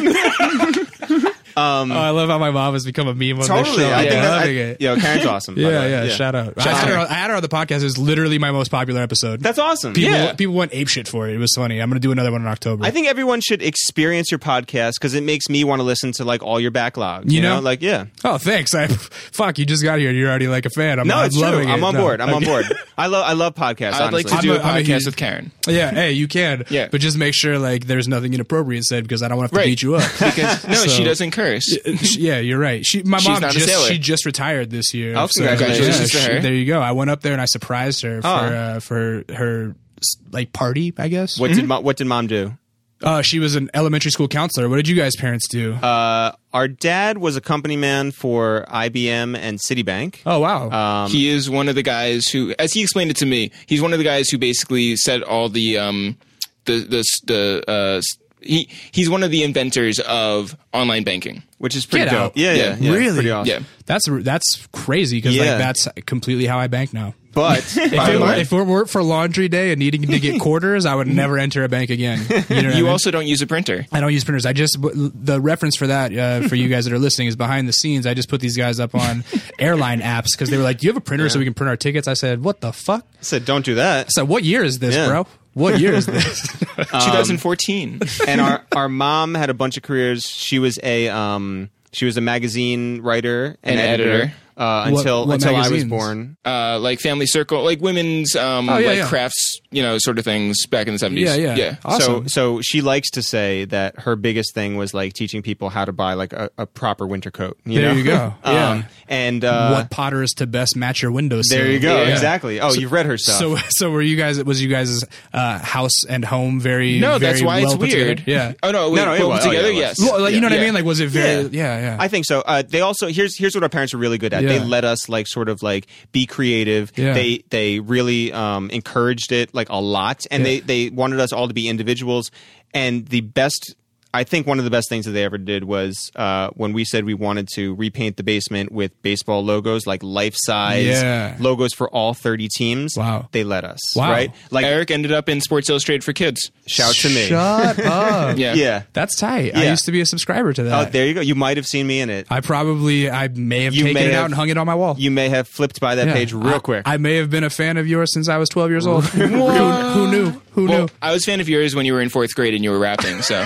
Karen. oh, I love how my mom has become a meme on this Totally. show. I I'm think that, I, loving it. yo, Karen's awesome. by the Yeah, way. yeah, shout out. I Shout had, out. her, I had her on the podcast. It was literally my most popular episode. That's awesome. people, Yeah. people went apeshit for it. It was funny. I'm going to do another one in October. I think everyone should experience your podcast because it makes me want to listen to like all your backlog. You, You know? know? like yeah. oh, thanks. I fuck. You just got here. You're already like a fan. I'm, No, I'm it's true. loving I'm it. on No, board. I'm on okay. board. I love I love podcasts. I'd like honestly. to do I'm a a- I'm a podcast huge- with Karen. Yeah. Hey, you can. Yeah. But just make sure like there's nothing inappropriate said because I don't want to have to Right. beat you up. Because no, So- she doesn't curse. Yeah, you're right. She, my She's mom not a just sailor. she just retired this year. Oh, congratulations to she- her. There you go. I went up there and I surprised her for Oh. uh, for her like party. I guess. What did mo- what did mom do? Uh, she was an elementary school counselor. What did you guys' parents do? Uh, our dad was a company man for I B M and Citibank. oh wow. Um, He is one of the guys who, as he explained it to me, he's one of the guys who basically set all the um, the the the. Uh, he he's one of the inventors of online banking. which is pretty Get dope. out. Yeah, yeah, Yeah. yeah. Really? Pretty awesome. Yeah. That's that's crazy because Yeah. like that's completely how I bank now. But If it, were, if it weren't for laundry day and needing to get quarters, I would never enter a bank again. You know what I You mean? also don't use a printer. I don't use printers. I just the reference for that uh, for you guys that are listening is behind the scenes. I just put these guys up on airline apps because they were like, "Do you have a printer so we can print our tickets?" I said, "What the fuck?" I said, don't do that. I said, "What year is this, Yeah. bro? What year is this?" twenty fourteen. And our our mom had a bunch of careers. She was a um she was a magazine writer and An editor. uh, What- until what until I was magazines? born. uh, like Family Circle, like women's um, Oh, yeah, like yeah. crafts, you know, sort of things back in the seventies. Yeah, yeah. yeah. Awesome. So so she likes to say that her biggest thing was like teaching people how to buy like a, a proper winter coat. You There know? you go. Um, Yeah. And uh, what potter is to best match your windowsill? there you go. Yeah. Exactly. Oh, you've read her stuff. So, so were you guys? Was you guys' uh, house and home very? No, that's very why well it's put together? weird. Yeah. Oh no, wait, No, no, it well, was- oh, together, yeah, it was. yes. Well, like, you know what I Yeah. mean? Like, was it very? Yeah. Yeah, yeah. I think so. Uh, they also here's here's what our parents are really good at. They Yeah. let us like sort of like be creative. Yeah. They they really um, encouraged it like a lot, and Yeah. they they wanted us all to be individuals. And the best, I think, one of the best things that they ever did was uh, when we said we wanted to repaint the basement with baseball logos, like life size Yeah. logos for all thirty teams. Wow. They let us. Wow. Right. Like Eric ended up in Sports Illustrated for Kids. shout to me. Shut up. Yeah. Yeah. That's tight. I Yeah. used to be a subscriber to Oh, that. there you go. You might have seen me in it. I probably, I may have You taken may it have- out and hung it on my wall. You may have flipped by that Yeah. page real I- quick. I may have been a fan of yours since I was twelve years old. who, who knew? Who Well, knew? I was a fan of yours when you were in fourth grade and you were rapping. So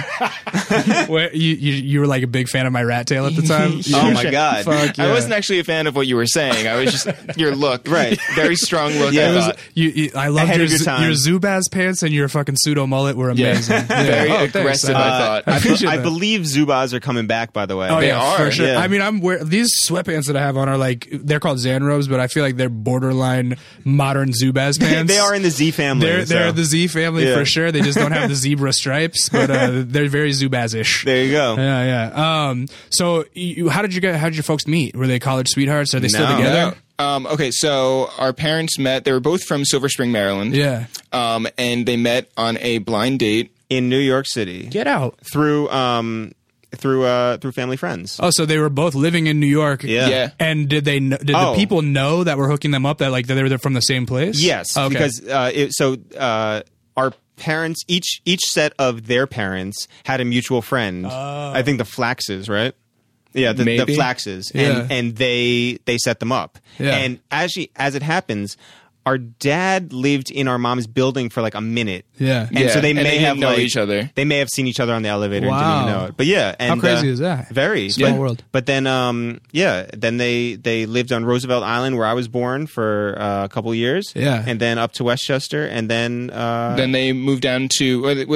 Where, you, you you were like a big fan of my rat tail at the time. Oh my god. Fuck yeah. I wasn't actually a fan of what you were saying. I was just your look, Right. Very strong look. Yeah, I it was- thought. You, you, I loved Ahead your, of your Z- time. your Zubaz pants and your fucking pseudo mullet were Yeah. amazing. Yeah. Very Oh, thanks. aggressive. Uh, I thought. I I, appreciate I that. believe Zubaz are coming back, by the way. Oh They yeah, are, for sure. yeah. I mean, I'm wear these sweatpants that I have on are like they're called Zanrobes, but I feel like they're borderline modern Zubaz pants. They are in the Z family. They're they're so. the Z family Yeah. for sure. They just don't have the zebra stripes, but uh, they're very Zubaz-ish. There you go. Yeah, yeah. Um, so, you, how did you get? How did your folks meet? Were they college sweethearts? Are they still No. together? Um, okay, so our parents met. They were both from Silver Spring, Maryland. Yeah. Um, and they met on a blind date. In New York City. Get out. Through um through uh through family friends. Oh, so they were both living in New York. Yeah. Yeah. And did they? Kn- did Oh. the people know that were hooking them up that like that they were from the same place? Yes, Okay. because uh, it, so uh, our parents, each each set of their parents had a mutual friend. I think the Flaxes, right? Yeah, the, the Maybe. Flaxes, Yeah. and and they they set them up. Yeah. And as she, as it happens, our dad lived in our mom's building for like a minute. Yeah. and Yeah, so they and may they didn't have know like, each other. They may have seen each other on the elevator and Wow. didn't even know it. But yeah, and, crazy uh, is that? Very Small but, world. But then, um, yeah, then they they lived on Roosevelt Island where I was born for uh, a couple years. Yeah. and then up to Westchester, and then uh, Then they moved down to. Well, they, well, they,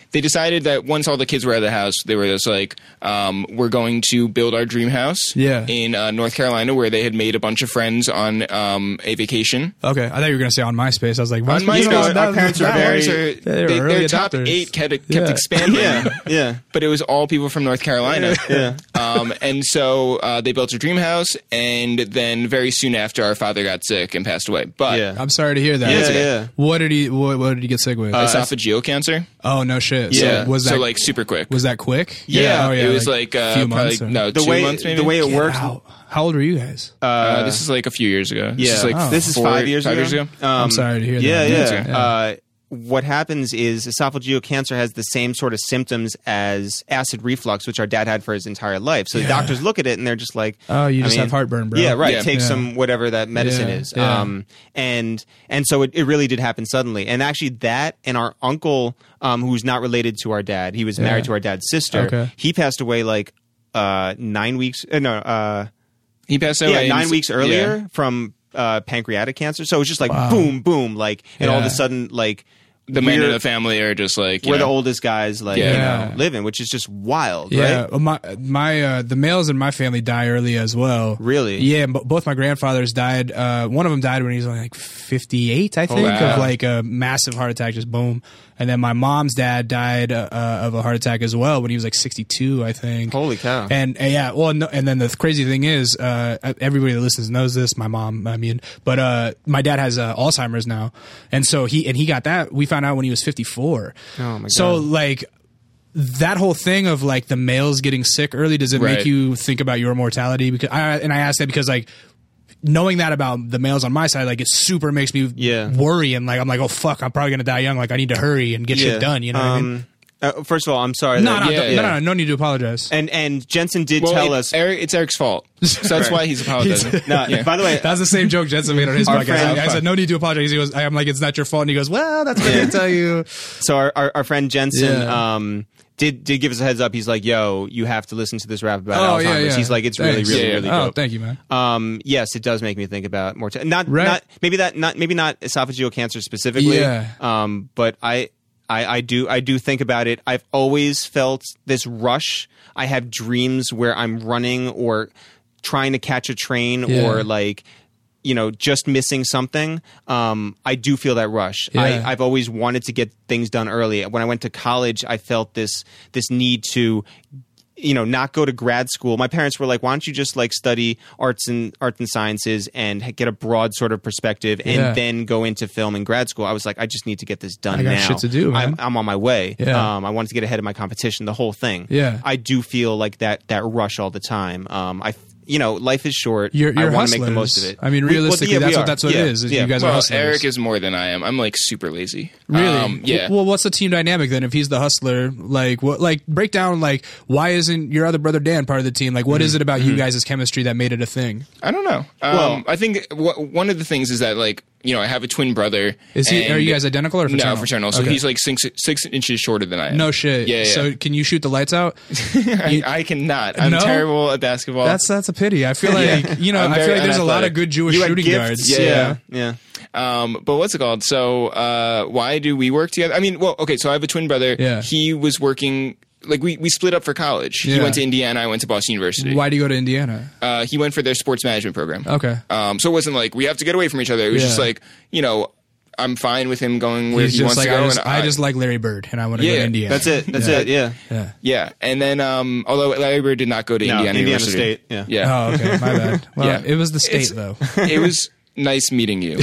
they decided that once all the kids were out of the house, they were just like, um, we're going to build our dream house Yeah. in uh, North Carolina, where they had made a bunch of friends on um, a vacation. Okay, I thought you were going to say on MySpace. I was like, On MySpace, MySpace, that- our parents that- are very- Ours are- they were they- early their top adopters. eight kept, kept Yeah. expanding. Yeah, yeah. But it was all people from North Carolina. Yeah. Um, and so uh, they built a dream house, and then very soon after, our father got sick and passed away. But Yeah. I'm sorry to hear that. Yeah, okay. yeah. What did he? What, what did he get sick with? esophageal cancer. oh no shit. Yeah. So was that so like super quick. was that quick? yeah, Oh, yeah. it was like, a uh, few probably months. or- no The two way months maybe. the way it Get works. out. How old were you guys? Uh, this is like a few years ago. This Yeah, is like Oh. this is four- five years five ago. years ago. Um, I'm sorry to hear yeah, that. Yeah, Yeah. Uh, what happens is esophageal cancer has the same sort of symptoms as acid reflux, which our dad had for his entire life. So the Yeah. doctors look at it and they're just like, Oh, you I just mean, have heartburn, bro. Yeah, right. Yeah. Take Yeah. some whatever that medicine Yeah, is. yeah. Um, and and so it, it really did happen suddenly. And actually, that and our uncle, um, who's not related to our dad, he was married Yeah. to our dad's sister. Okay. He passed away like uh, nine weeks. Uh, no, uh, He passed away. yeah, in- nine weeks yeah. earlier from uh, pancreatic cancer. So it was just like Wow. boom, boom, like, and all of a Yeah. sudden, like The men we're- in the family are just like you we're the know, oldest guys, like Yeah. you Yeah. know, living, which is just wild, Yeah, right? well, my my uh, the males in my family die early as well. Really? Yeah, but both my grandfathers died. Uh, one of them died when he was only like fifty-eight, I think, wow. of like a massive heart attack, just boom. And then my mom's dad died uh, uh, of a heart attack as well when he was like sixty-two, I think. Holy cow! And, and yeah, well, no, and then the crazy thing is, uh, everybody that listens knows this. My mom, I mean, but uh, my dad has uh, Alzheimer's now, and so he and he got that. We found out when he was fifty-four. Oh, my So God. like that whole thing of like the males getting sick early, does it Right. make you think about your mortality? Because I and I asked that because like knowing that about the males on my side, like it super makes me Yeah. worry and like I'm like, oh fuck, I'm probably gonna die young. Like I need to hurry and get shit done. You know what I mean? Um, uh, first of all, I'm sorry. No, that- no, yeah, don't- yeah. no, no, no, no need to apologize. And and Jensen did Well, tell it- us. Eric, it's Eric's fault. So that's why he's apologizing. No, Yeah. by the way, That's the same joke Jensen made on his Our podcast. friend- I said, no need to apologize. He goes, I'm like, it's not your fault. And he goes, well, that's what I can tell you. so our, our our friend Jensen Yeah. um did did give us a heads up. He's like, "Yo, you have to listen to this rap about Oh, Alzheimer's." yeah, yeah. He's like, "It's really, Thanks. really, Yeah, yeah. really Oh, dope." thank you, man. Um, yes, it does make me think about mortality. Not, Right. not maybe that, not maybe not esophageal cancer specifically. Yeah. Um, but I, I, I do, I do think about it. I've always felt this rush. I have dreams where I'm running or trying to catch a train Yeah. or like, you know, just missing something. Um, I do feel that rush. Yeah. I, I've always wanted to get things done early. When I went to college, I felt this this need to, you know, not go to grad school. My parents were like, "Why don't you just like study arts and arts and sciences and get a broad sort of perspective, and Yeah. then go into film in grad school?" I was like, "I just need to get this done I got now. shit to do, man. I'm, I'm on my way. Yeah. Um, I wanted to get ahead of my competition. The whole thing. Yeah. I do feel like that that rush all the time. Um, I." You know, life is short. You're, you're I want to hustlers. make the most of it. I mean, We- well, realistically, yeah, we that's what are. that's what Yeah, it is. is yeah. You guys are Well, hustlers. Eric is more than I am. I'm like super lazy. Really? Um, yeah. Well, what's the team dynamic then? If he's the hustler, like what? Like break down like why isn't your other brother Dan part of the team? Like what is it about you guys' chemistry that made it a thing? I don't know. Um, Well- I think w- one of the things is that like you know I have a twin brother. Is he? and- Are you guys identical or fraternal? No, fraternal. So Okay. he's like six six inches shorter than I am. No shit. Yeah, yeah. So can you shoot the lights out? I, I cannot. I'm No? terrible at basketball. That's that's a pity. I feel like you know. I'm I feel very like there's a lot of unathletic. good Jewish You had shooting gifts. guards. Yeah. yeah. Um, but what's it called? So, uh, why do we work together? I mean, well, okay, so I have a twin brother. Yeah. He was working, like, we, we split up for college. He Yeah. went to Indiana, I went to Boston University. Why do you go to Indiana? Uh, he went for their sports management program. Okay. Um, so it wasn't like we have to get away from each other. It was Yeah. just like, you know, I'm fine with him going where He's he just wants like to go. I just, and I just like Larry Bird and I want to go Yeah, to Indiana. That's it. That's Yeah. it. Yeah. Yeah. yeah. And then, um, although Larry Bird did not go to No, Indiana, Indiana University. State, yeah. Yeah. Oh, okay. My bad. Well, Yeah. it was the state It's- though. It was nice meeting you.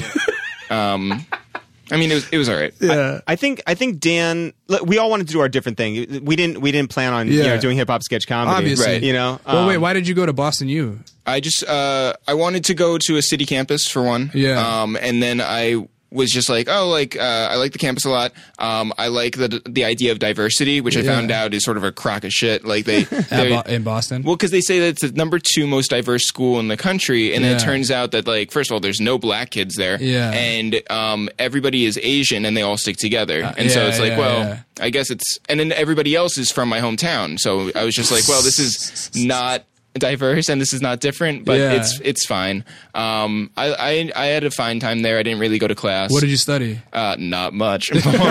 Um, I mean, it was, it was all right. Yeah. I think I think Dan. look, We all wanted to do our different thing. We didn't. We didn't plan on you Yeah. know doing hip hop sketch comedy. Obviously. Right. You know. Well, wait. Um, Why did you go to Boston U? I just uh, I wanted to go to a city campus for one. Yeah. Um, and then I was just like, oh, like uh, I like the campus a lot. Um, I like the the idea of diversity, which I Yeah. found out is sort of a crock of shit. Like they, At they Bo- in Boston? well, because they say that it's the number two most diverse school in the country, and then Yeah. it turns out that like first of all, there's no black kids there, Yeah. and um, everybody is Asian, and they all stick together, and so yeah, it's like, yeah, well, yeah. I guess it's, and then everybody else is from my hometown, so I was just like, well, this is not diverse and this is not different, but Yeah. it's it's fine. Um, I, I I had a fine time there. I didn't really go to class. What did you study? Uh, not much.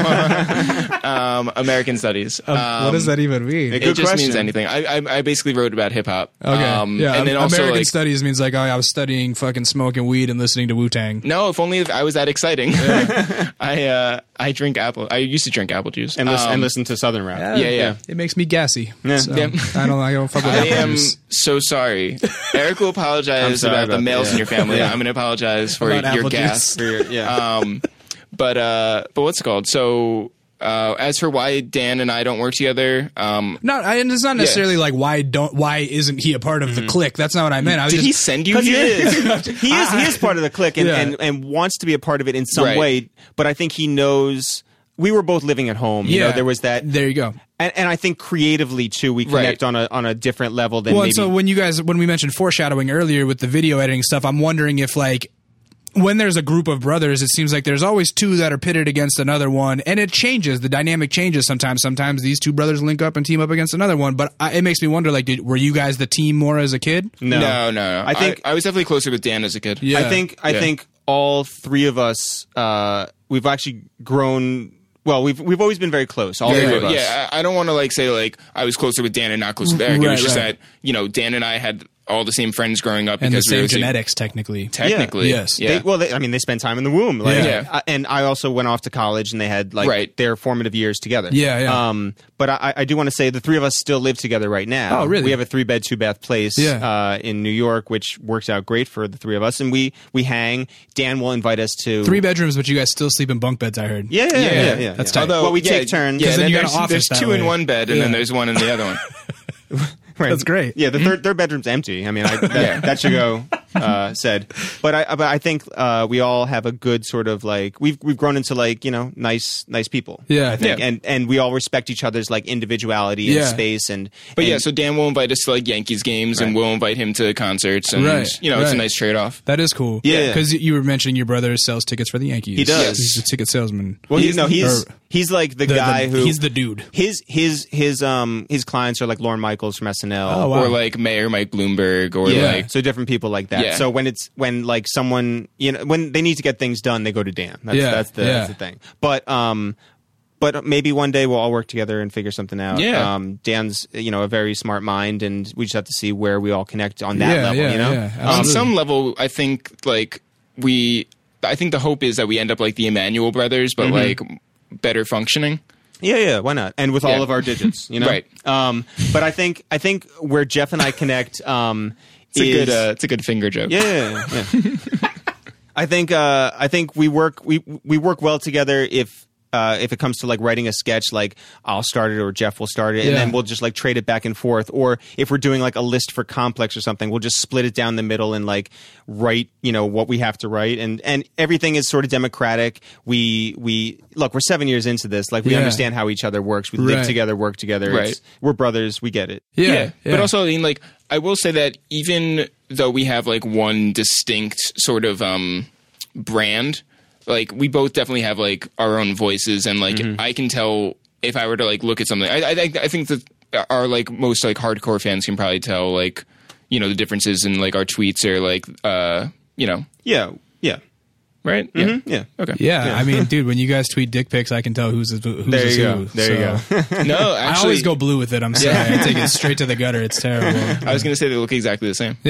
um, American Studies. Um, what does that even mean? Good It just question. means anything. I, I I basically wrote about hip hop. Okay. Um, yeah. and then Am- also American like Studies means like, oh, I was studying fucking smoking weed and listening to Wu-Tang. no, if only if I was that exciting. I uh, I drink apple. I used to drink apple juice and, listen, Um, and listen to Southern rap. Yeah, yeah. It makes me gassy. Yeah. So Yeah. I don't. I don't fuck with I apple am juice. so sorry. Eric will I'm apologize sorry about, the about males that, in yeah. your family. Yeah. I'm going to apologize for About your apple gas. juice. For your- yeah. Um, but uh, but what's it called? So uh, as for why Dan and I don't work together, um, No, I, and it's not necessarily like why don't why isn't he a part of the clique? That's not what I meant. I was did just, he send you Because he here? is. he is. He is part of the clique and, Yeah. and, and wants to be a part of it in some Right. way. But I think he knows. We were both living at home. You yeah, know, there was that. There you go. And, and I think creatively too, we connect Right. on a on a different level than Well, maybe. and so when you guys when we mentioned foreshadowing earlier with the video editing stuff, I'm wondering if like when there's a group of brothers, it seems like there's always two that are pitted against another one, and it changes. The dynamic changes sometimes. Sometimes these two brothers link up and team up against another one. But I, it makes me wonder, like, did, were you guys the team more as a kid? no, No, no, no. I think I, was definitely closer with Dan as a kid. Yeah. I think I Yeah. think all three of us uh, we've actually grown. Well, we've we've always been very close. All Yeah, three of us. yeah, I I don't want to like say like I was closer with Dan and not closer with Eric. It Right, was just right. that you know Dan and I had all the same friends growing up And the because we same were the genetics, technically. Technically, Yeah. Yes. yeah. They, well, they, I mean, they spent time in the womb. Like, Yeah. Yeah. I- and I also went off to college, and they had like Right. their formative years together. Yeah, yeah. Um, but I, I do want to say the three of us still live together right now. Oh, really? We have a three bed, two bath place Yeah. uh, in New York, which works out great for the three of us, and we we hang. Dan will invite us to Three bedrooms, but you guys still sleep in bunk beds. I heard. Yeah, yeah, yeah, yeah. yeah, That's yeah. tight. Well, we yeah, take turns. Yeah, 'Cause then then you got there's, an office there's that two way. in one bed, and Yeah. then there's one in the other one. Right. That's great. Yeah, the third their bedroom's empty. I mean, I, that, that should go uh, said. But I but I think uh, we all have a good sort of like we've we've grown into like you know nice nice people. Yeah. I think, Yeah. and and we all respect each other's like individuality and Yeah. space and. But and, yeah, so Dan will invite us to like Yankees games, and Right. we'll invite him to concerts, and Right, you know it's a right. nice trade off. That is cool. Yeah. Because you were mentioning your brother sells tickets for the Yankees. He does. He's a ticket salesman. well, he's no, he's Or he's like the, the- guy the- who he's the dude. His his his um his clients are like Lorne Michaels from S N L. Oh, wow. Or like Mayor Mike Bloomberg, or Yeah, like so different people like that. Yeah. So when it's when like someone you know when they need to get things done, they go to Dan. That's, Yeah, that's the yeah. that's the thing. But um, but maybe one day we'll all work together and figure something out. Yeah. Um, Dan's you know a very smart mind, and we just have to see where we all connect on that Yeah, level. yeah, you know. yeah. on Absolutely. some level, I think like we, I think the hope is that we end up like the Emmanuel brothers, but like better functioning. Yeah, yeah, why not? And with all Yeah. of our digits, you know. Right. Um, but I think I think where Jeff and I connect, um, It's a is, good, uh, it's a good finger joke. Yeah, yeah. yeah. I think uh, I think we work we we work well together if. Uh, if it comes to like writing a sketch, like I'll start it or Jeff will start it, and Yeah. then we'll just like trade it back and forth. Or if we're doing like a list for Complex or something, we'll just split it down the middle and like write, you know, what we have to write, and and everything is sort of democratic. We we look, we're seven years into this, like we Yeah. understand how each other works. We Right. live together, work together. Right. It's, we're brothers. We get it. Yeah, Yeah, yeah. but also I mean, like I will say that even though we have like one distinct sort of um, brand, like we both definitely have like our own voices, and like I can tell if I were to like look at something. I I, think- I think that our like most like hardcore fans can probably tell like you know the differences in like our tweets or like uh you know Yeah, yeah, right Mhm, yeah. okay Yeah, I mean, dude, when you guys tweet dick pics, I can tell who's who's There is you go. who. There you so- go. no I actually always go blue with it. I'm sorry. I take it straight to the gutter. It's terrible. I was gonna say they look exactly the same.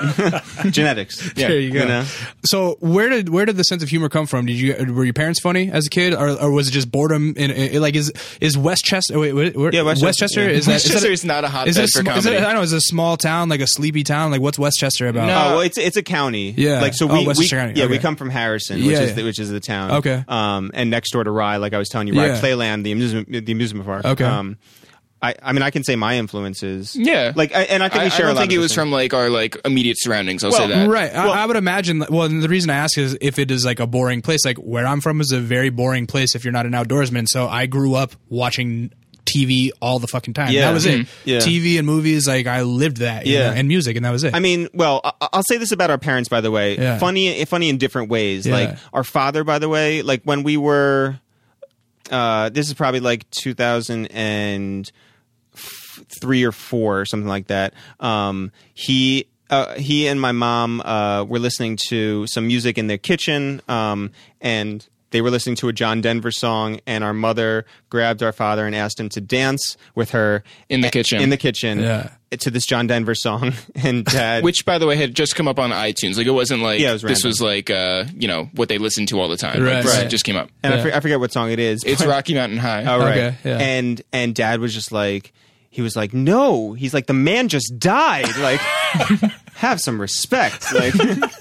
Genetics. Yeah, there you go. you know? So where did where did the sense of humor come from? Did you were your parents funny as a kid, or, or was it just boredom? In, in, like is is Westchester? Wait, wait, where, Yeah, Westchester, Westchester yeah. is that Westchester is, that, is not a hotbed is it a, for sm- is comedy. it, I don't know. Is it a small town, like a sleepy town? Like what's Westchester about? No. Oh well, it's it's a county. Yeah. Like so Oh, we, we Westchester County. yeah we Okay. come from Harrison, which Yeah, is yeah. the, which is the town. Okay. Um, and next door to Rye, like I was telling you, Rye Yeah. Playland, the amusement the amusement park. Okay. Um, I I mean I can say my influences. Yeah. Like I, and I think I, we share I a don't lot think of it the was same- from like our like immediate surroundings. I'll Well, say that. Right. Well- I, I would imagine. Well, and the reason I ask is if it is like a boring place. Like where I'm from is a very boring place if you're not an outdoorsman. So I grew up watching T V all the fucking time. Yeah. That was it. Mhm. Yeah. T V and movies. Like I lived that. you Yeah. know, and music, and that was it. I mean, well, I- I'll say this about our parents, by the way. Yeah. Funny, funny in different ways. Yeah. Like our father, by the way, like when we were, uh, this is probably like two thousand and three or four or something like that. Um, he. Uh, he and my mom uh, were listening to some music in their kitchen, um, and they were listening to a John Denver song, and our mother grabbed our father and asked him to dance with her In the kitchen. In the kitchen, Yeah. to this John Denver song, and Dad, Which, by the way, had just come up on iTunes. Like, it wasn't like Yeah, it was this random. was like, uh, you know, what they listened to all the time. Right, Like, this right. just came up. and I, Yeah. for, I forget what song it is. It's but- Rocky Mountain High. Oh, right. Okay, yeah. And and Dad was just like, he was like, no, he's like, the man just died. Like, have some respect. Like,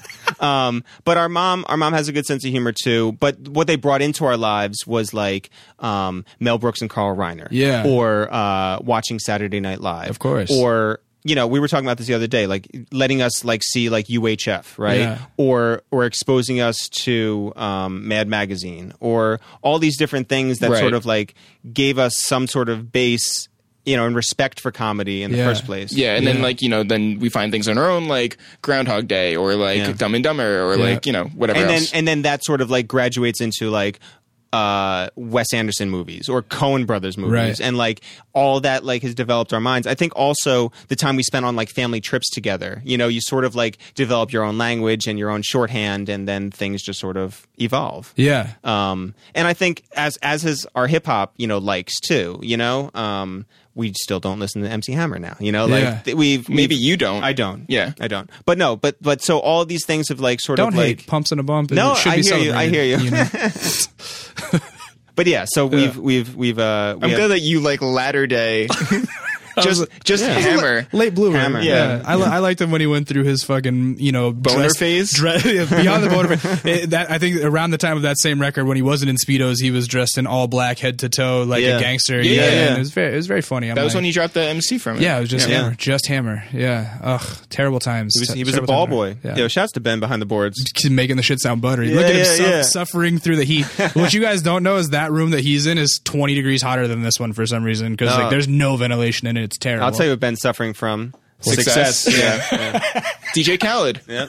um, but our mom, our mom has a good sense of humor too. But what they brought into our lives was like um, Mel Brooks and Carl Reiner, Yeah. or uh, watching Saturday Night Live, Of course. or. You know, we were talking about this the other day, like letting us like see like U H F, right? Yeah. Or or exposing us to um, Mad Magazine, or all these different things that Right. sort of like gave us some sort of base, you know, and respect for comedy in the Yeah. first place. Yeah, and then Yeah. like, you know, then we find things on our own, like Groundhog Day, or like Yeah. Dumb and Dumber, or Yeah. like, you know, whatever and then else. and then that sort of like graduates into like uh Wes Anderson movies or Coen Brothers movies, Right. and like all that like has developed our minds. I think also the time we spent on like family trips together, you know, you sort of like develop your own language and your own shorthand, and then things just sort of evolve. Yeah. Um, and I think as as has our hip hop, you know, likes too. You know, um, we still don't listen to M C Hammer now. You know, like Yeah. th- we've Maybe we've- you don't. I don't. Yeah. I don't. But no. But but so all these things have like sort Don't of hate like. pumps and a bump. No, it should I be hear you, I celebrated, hear you. know? But yeah, so we've we've we've. Uh, we I'm have- glad that you like Latter Day. just just Yeah. Hammer. Late bloomer. Hammer. Yeah. Yeah. I, li- I liked him when he went through his fucking, you know, Boner dress- phase? Dress, beyond the boner phase. It- that, I think around the time of that same record, when he wasn't in Speedos, he was dressed in all black, head to toe, like Yeah. a gangster. Yeah, yeah, yeah. and It was very, it was very funny. I'm That was like, when he dropped the M C from it. yeah, it was just Yeah. Hammer, just Hammer. Yeah, ugh, terrible times. He was, Te- he was a terrible ball times. boy. Yeah. Yo, shouts to Ben behind the boards. He's making the shit sound buttery. Yeah, Look at him yeah, su- yeah. suffering through the heat. What you guys don't know is that room that he's in is twenty degrees hotter than this one for some reason, because No. like there's no ventilation in it. It's terrible. I'll tell you what Ben's suffering from. Success. Yeah. D J Khaled. yeah.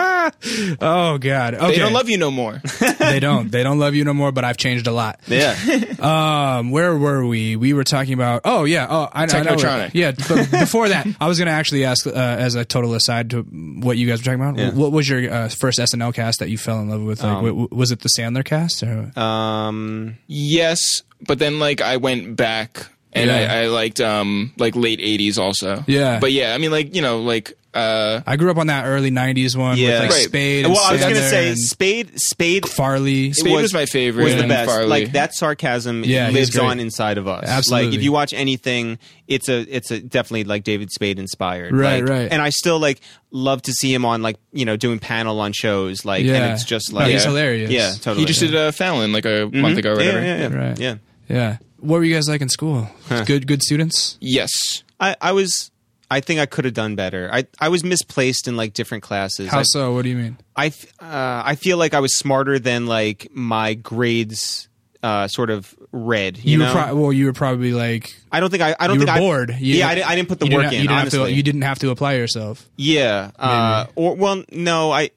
Oh God. Okay. They don't love you no more. They don't. They don't love you no more. But I've changed a lot. Yeah. Um, where were we? We were talking about. Oh yeah. Oh, I, I know. Technotronic. Yeah. But before that, I was going to actually ask, uh, as a total aside to what you guys were talking about. Yeah. What was your uh, first S N L cast that you fell in love with? Like, Um, w- w- was it the Sandler cast? Or? Um. Yes, but then like I went back and Yeah. I, I liked um like late eighties also. Yeah. But yeah, I mean like, you know, like uh I grew up on that early nineties one Yeah. with like Right. Spade. And Well, I was gonna Sandler say and Spade. Spade. Farley. Spade was, my favorite. Was the and best. Farley. Like that sarcasm Yeah, he's lives great. on inside of us. Absolutely. Like if you watch anything, it's a it's a definitely like David Spade inspired. Right, Like, right. And I still like love to see him on like you know doing panel on shows. Like Yeah. and it's just No, like he's Yeah. hilarious. Yeah, totally. He just did uh, Fallon like a month ago or yeah, whatever. yeah, yeah, Right. yeah. Yeah. What were you guys like in school? Good, good students. Yes. I, I was. I think I could have done better. I I was misplaced in like different classes. How I, so? What do you mean? I f- uh, I feel like I was smarter than like my grades uh, sort of read. You, You, know, were pro- well. You were probably like I don't think I. I don't you think were I, bored. You- yeah, I, di- I didn't put the you work didn't, in. You didn't honestly, have to. You didn't have to apply yourself. yeah. Uh, Maybe. or well, no, I.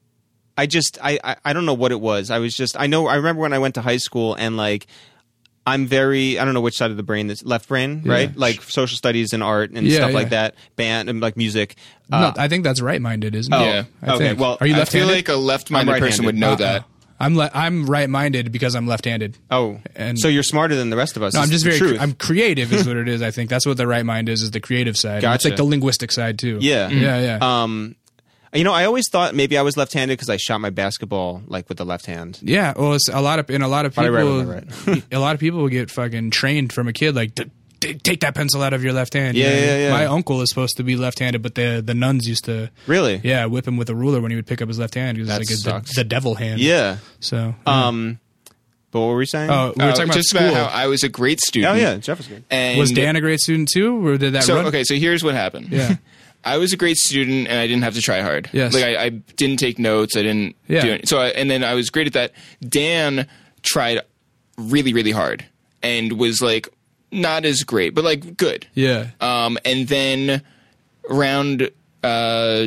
I just I, I I don't know what it was. I was just I know I remember when I went to high school and like I'm very I don't know which side of the brain that's left brain, right? Yeah. Like social studies and art and Yeah, stuff yeah. like that, band and like music. no, Uh, I think that's right-minded, isn't it? Oh, Yeah. I okay, think. well, are you I left-handed? feel like a left-minded I'm person would know Uh-uh. that. I'm le- I'm right-minded because I'm left-handed. oh, And- so you're smarter than the rest of us. No, I'm is just the very. truth. I'm creative, is what it is. I think that's what the right mind is. Is the creative side. It's Gotcha. like the linguistic side too. Yeah. Yeah. Yeah. Um, you know, I always thought maybe I was left-handed because I shot my basketball like with the left hand. Yeah, well, it's a lot of in a lot of But I people, write with my right. a lot of people get fucking trained from a kid like "D- d- take that pencil out of your left hand. Yeah, You know? yeah, yeah. My uncle is supposed to be left-handed, but the the nuns used to Really? yeah whip him with a ruler when he would pick up his left hand. It was That like a, the, sucks. the devil hand. Yeah. So yeah. Um, but what were we saying? oh, we were Uh, talking about just school. about how I was a great student. oh yeah, Jeff was good. And Was Dan a great student too, or did that So run? okay, so here's what happened. Yeah. I was a great student and I didn't have to try hard. Yes. Like I, I didn't take notes. I didn't Yeah. do it. So I, and then I was great at that. Dan tried really, really hard and was like not as great, but like good. Yeah. Um, and then around uh,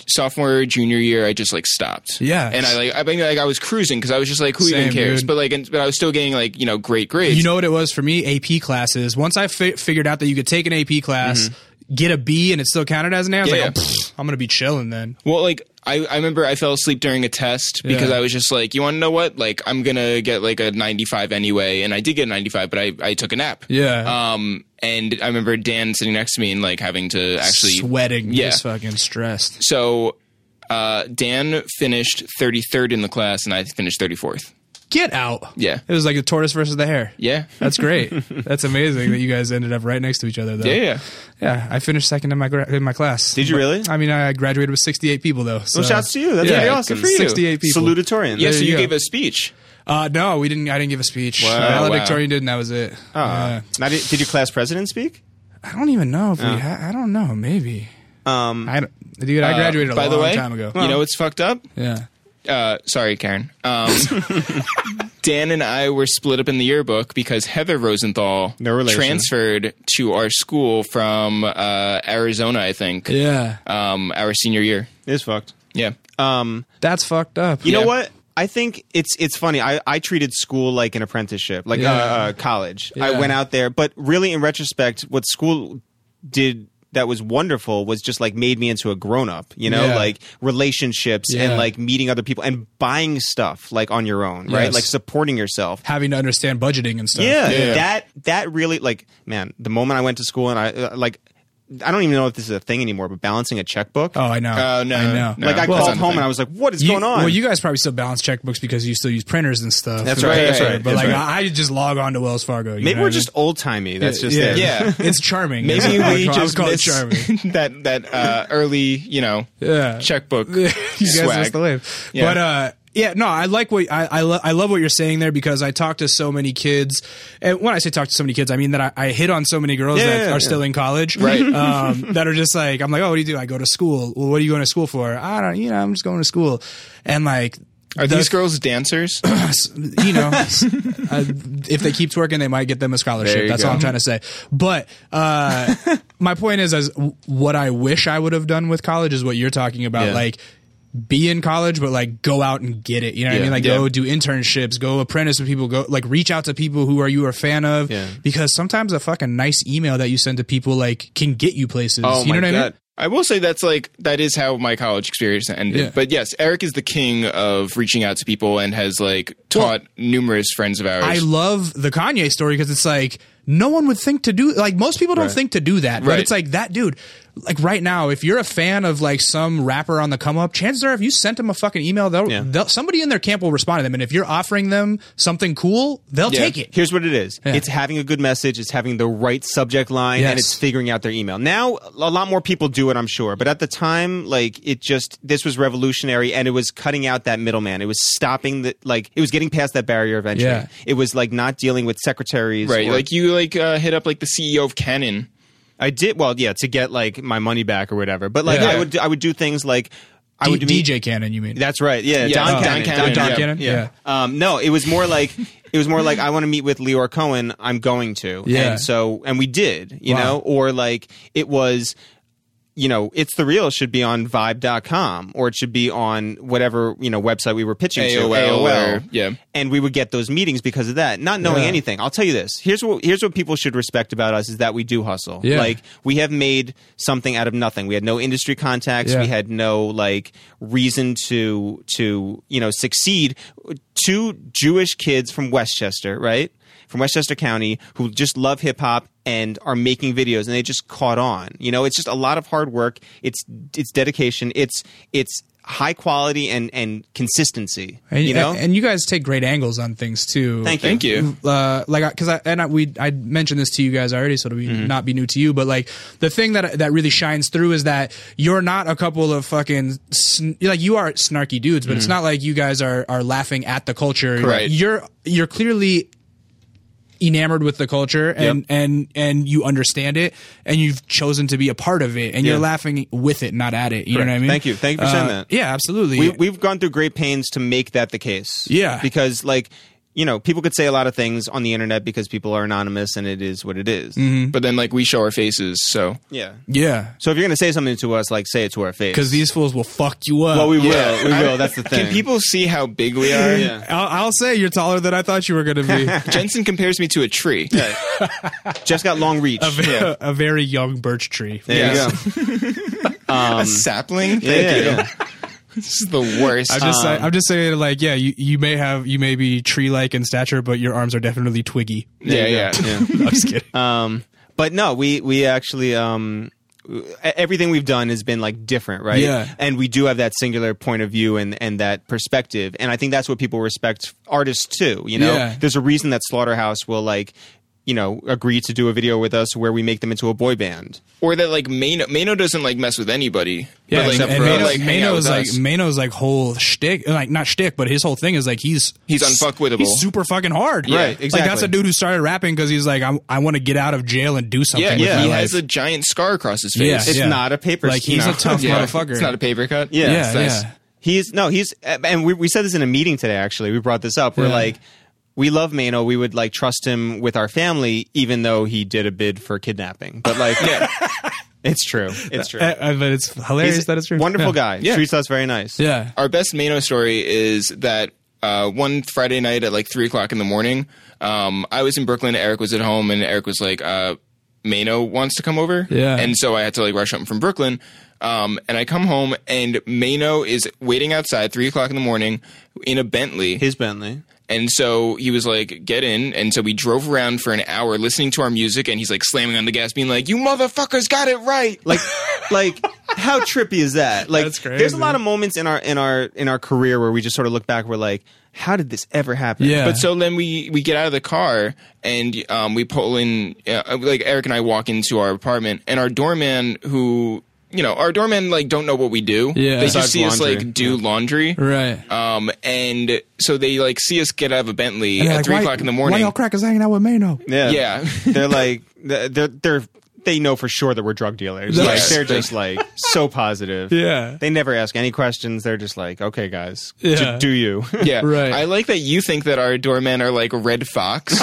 sophomore, junior year, I just like stopped. Yeah. And I like, I mean, like I was cruising because I was just like, who Same, even cares? dude. But like, and, but I was still getting like, you know, great grades. You know what it was for me? A P classes. Once I fi- figured out that you could take an A P class, mm-hmm. get a B, and it still counted as an A, I was Yeah, like, yeah. oh, pfft, I'm gonna be chilling then. Well, like I, I remember I fell asleep during a test because Yeah. I was just like, you want to know what? Like I'm gonna get like a ninety-five anyway, and I did get a ninety-five, but I, I took a nap. Yeah. Um, and I remember Dan sitting next to me and like having to actually Sweating, Yeah. just fucking stressed. So uh, Dan finished thirty-third in the class, and I finished thirty-fourth. Get out. Yeah. It was like the tortoise versus the hare. Yeah. That's great. That's amazing that you guys ended up right next to each other, though. Yeah, yeah. Yeah, I finished second in my gra- in my class. Did you But- really? I mean, I graduated with sixty-eight people, though. So. Well, shouts to you. That's Yeah, pretty awesome. good for you. sixty-eight people. Salutatorian. Yeah, There so you you go. gave a speech. Uh, no, we didn't. I didn't give a speech. Wow. Valedictorian did, and that was it. Oh. Yeah. Now, did, did your class president speak? I don't even know if we. Ha- I don't know. Maybe. Um, I don't, dude, I graduated a Uh, by long the way, time ago. You know what's fucked up? Yeah. Uh, sorry, Karen. Um, Dan and I were split up in the yearbook because Heather Rosenthal No relation. transferred to our school from uh, Arizona, I think, Yeah. um, our senior year. it is fucked. Yeah. Um, That's fucked up. you Yeah. know what? I think it's it's funny. I, I treated school like an apprenticeship, like Yeah. uh, uh, college. I Yeah. went out there, but really, in retrospect, what school did that was wonderful was just like made me into a grown up. You know, Yeah. like relationships Yeah. and like meeting other people and buying stuff like on your own, right? Yes. Like supporting yourself. Having to understand budgeting and stuff. Yeah, Yeah. that that really like man. The moment I went to school and I uh, like, I don't even know if this is a thing anymore, but balancing a checkbook. Oh, I know. Oh, no, I know. no. like I Well, called it's home not a and I was like, "What is You- going on?" Well, you guys probably still balance checkbooks because you still use printers and stuff. That's right. That's Right, right. But That's like, right. I I just log on to Wells Fargo. you Maybe know we're what I just old timey. That's mean? just yeah. it. Yeah. It's charming. Maybe I we was just call it miss charming. that that uh, early, you know, Yeah. checkbook you guys swag. missed the wave. Yeah. But uh, yeah, no, I like what I I, lo- I love what you're saying there because I talk to so many kids, and when I say talk to so many kids, I mean that I, I hit on so many girls Yeah, that yeah, are yeah. still in college, Right. Um, that are just like, I'm like, oh, what do you do? I go to school. Well, what are you going to school for? I don't, you know, I'm just going to school, and like. Are the- these girls dancers? you know, uh, if they keep twerking, they might get them a There scholarship. you That's go. all I'm trying to say. But uh, my point is, is what I wish I would have done with college is what you're talking about. Yeah. Like, be in college, but like go out and get it. You know what I Yeah. mean? Like Yeah. go do internships, go apprentice with people, go like reach out to people who are you a fan of. Yeah. Because sometimes a fucking nice email that you send to people like can get you places. Oh you know my what I mean? God. I will say that's like that is how my college experience ended. Yeah. But yes, Eric is the king of reaching out to people and has like taught numerous friends of ours. I love the Kanye story because it's like no one would think to do like most people don't Right. think to do that, but Right. it's like that dude. Like right now, if you're a fan of like some rapper on the come up, chances are if you sent them a fucking email, they'll, Yeah. they'll somebody in their camp will respond to them, and if you're offering them something cool, they'll Yeah. take it. Here's what it is. Yeah. It's having a good message. It's having the right subject line, Yes. and it's figuring out their email. Now, a lot more people do it, I'm sure. But at the time, like, it just, this was revolutionary, and it was cutting out that middleman. It was stopping the, like, it was getting past that barrier of entry. Yeah. It was, like, not dealing with secretaries. right. or- Like you like uh, hit up like the C E O of Canon. I did, well, yeah, to get, like, my money back or whatever. But, like, Yeah. I would I would do things like, I D- would do D J Cannon, you mean? That's right. Yeah, Yeah, Don, Don Cannon. Cannon, Don yeah. Cannon? Yeah. Um, no, it was more like it was more like I want to meet with Leor Cohen. I'm going to. Yeah. And so and we did. You Wow. know, or like it was. You know, It's the Real should be on vibe dot com or it should be on whatever, you know, website we were pitching A O L to. A O L. or- yeah. And we would get those meetings because of that, not knowing Yeah. anything. I'll tell you this. Here's what here's what people should respect about us is that we do hustle. Yeah. Like we have made something out of nothing. We had no industry contacts. Yeah. We had no like reason to to, you know, succeed. Two Jewish kids from Westchester, right? From Westchester County who just love hip hop and are making videos and they just caught on. You know, it's just a lot of hard work. It's it's dedication. It's it's high quality and and consistency. And, you know? and you guys take great angles on things too. Thank you. Thank you. uh, like because I and I, we I mentioned this to you guys already, so it'll be, Mm-hmm. not be new to you. But like the thing that that really shines through is that you're not a couple of fucking sn- like you are snarky dudes, but it's not like you guys are are laughing at the culture. Correct. You're you're clearly enamored with the culture and Yep. and and you understand it and you've chosen to be a part of it and you're Yeah. laughing with it, not at it. You know Correct. what I mean? Thank you. Thank you for saying Uh, that. Yeah, absolutely. We, we've gone through great pains to make that the case. Yeah. Because, like, you know, people could say a lot of things on the internet because people are anonymous and it is what it is. Mm-hmm. But then like we show our faces, so Yeah. Yeah. So if you're going to say something to us, like say it to our face. Because these fools will fuck you up. Well, we will. Yeah. We will. That's the thing. can people see how big we are? Yeah. I'll, I'll say you're taller than I thought you were going to be. Jensen compares me to a tree. Yeah. Jeff's got long reach. A, ve- Yeah. a very young birch tree. There Yes. you go. A sapling? Thank Yeah, you. yeah. This is the worst. I'm just, Um, I'm just saying, like, yeah, you, you may have, you may be tree-like in stature, but your arms are definitely twiggy. yeah, There you yeah. go. Yeah. I'm just kidding. Um, but no, we we actually um, everything we've done has been like different, right? Yeah. And we do have that singular point of view and and that perspective, and I think that's what people respect artists too. You know, Yeah. there's a reason that Slaughterhouse will like, you know, agree to do a video with us where we make them into a boy band. Or that like Mano, Mano doesn't like mess with anybody. Yeah, but, like, and, and for, Mano, like, hang out Mano's with like us. Mano's like whole shtick, like not shtick, but his whole thing is like he's He's unfuckwittable. He's super fucking hard, Yeah. Right, Like exactly. that's a dude who started rapping because he's like, I, I want to get out of jail and do something. Yeah, with Yeah. my he life. has a giant scar across his face. Yeah, It's yeah. not a paper. Like, he's no. a tough Yeah. motherfucker. It's not a paper cut. Yeah. yeah, It's nice. yeah. He's no, he's and we we said this in a meeting today. Actually, we brought this up. We're Yeah. like, we love Mano. We would like trust him with our family, even though he did a bid for kidnapping. But like, yeah, it's true. It's true. Uh, uh, but it's hilarious He's that it's true. a wonderful yeah. guy. Yeah. Treats us very nice. Yeah. Our best Mano story is that uh, one Friday night at like three o'clock in the morning, um, I was in Brooklyn. Eric was at home, and Eric was like, uh, "Mano wants to come over." Yeah. and so I had to like rush up from Brooklyn. Um, and I come home, and Mano is waiting outside three o'clock in the morning in a Bentley. His Bentley. And so he was like, get in. And so we drove around for an hour listening to our music, and he's like slamming on the gas, being like, you motherfuckers got it right. Like, like, how trippy is that? Like, That's crazy. there's a lot of moments in our in our in our career where we just sort of look back. We're like, how did this ever happen? Yeah. But so then we, we get out of the car, and um, we pull in, uh, like Eric and I walk into our apartment, and our doorman who, you know, our doormen like don't know what we do. Yeah. They Besides just see us laundry. like do laundry. Right. Um, and so they like see us get out of a Bentley And at they're like, three why- o'clock in the Why morning. y'all crackers hanging out with Mano? Yeah. Yeah. They're like, they're they're they know for sure that we're drug dealers. Yes. Like, they're just like so positive. Yeah. They never ask any questions. They're just like, okay, guys, Yeah. j- do you? Yeah, Right. I like that you think that our doormen are like Red Fox.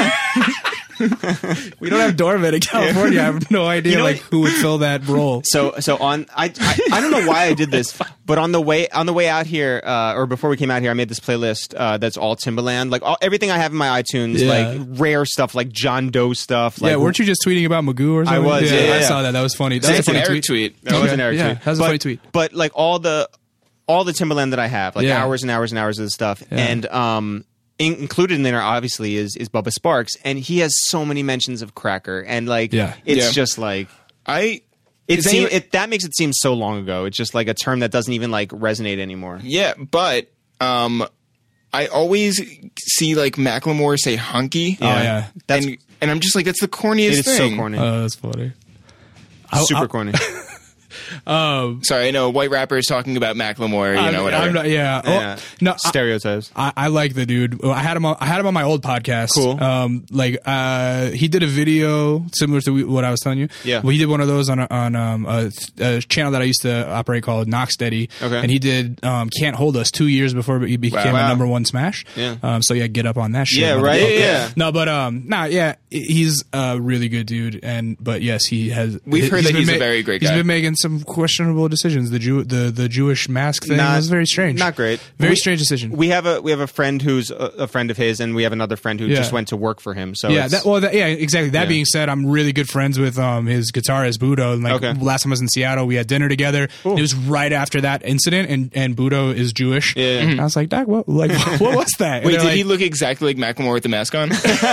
We don't have doormen in California. I have no idea You know like what- who would fill that role. So so on I, I I don't know why I did this, but on the way on the way out here uh, or before we came out here, I made this playlist uh, that's all Timbaland, like all, everything I have in my iTunes, Yeah. like rare stuff, like John Doe stuff. Like, Yeah, weren't you just tweeting about Magoo or something? was, yeah, I yeah. saw that. That was funny. That That's was a an funny Eric tweet. That was an Okay. Eric Yeah, tweet. that was a but, funny tweet. But like all the all the Timbaland that I have, like Yeah. hours and hours and hours of this stuff, Yeah. and um. In, included in there, obviously, is is Bubba Sparks, and he has so many mentions of Cracker, and like, Yeah. it's Yeah. just like I it, Is seem, any- it that makes it seem so long ago. It's just like a term that doesn't even like resonate anymore. yeah, but um, I always see like Macklemore say hunky. Oh, yeah. That's and and I'm just like that's the corniest it is thing. so corny, Oh, that's funny. super I'll- corny. Sorry, I know white rappers talking about Macklemore. You I'm- know, whatever. I'm not, yeah. Oh, Yeah. no, I, Stereotypes. I, I like the dude. I had him. On, I had him on my old podcast. Cool. Um, like uh, he did a video similar to what I was telling you. Yeah. Well, he did one of those on a, on um, a, a channel that I used to operate called Knock Steady. Okay. And he did um, Can't Hold Us two years before he became Wow. a number one smash. Yeah. Um, so yeah, get up on that shit. Yeah, motherfucker. right? Yeah, yeah. No, but um, nah, yeah, he's a really good dude, and but yes, he has. We've heard that been he's a very great He's guy. been making some questionable decisions. The Jew, the the Jewish mask thing Not- was very strange. not great. Very We- strange decision. We have a we have a friend who's a, a friend of his, and we have another friend who Yeah. just went to work for him. So Yeah, it's- that, well, that, yeah, exactly. That Yeah. being said, I'm really good friends with um his guitarist Budo. And, like Okay. last time I was in Seattle, we had dinner together. It was right after that incident, and and Budo is Jewish. Yeah. And I was like, Doc, what like what was that? And Wait, they're did like, he look exactly like Macklemore with the mask on?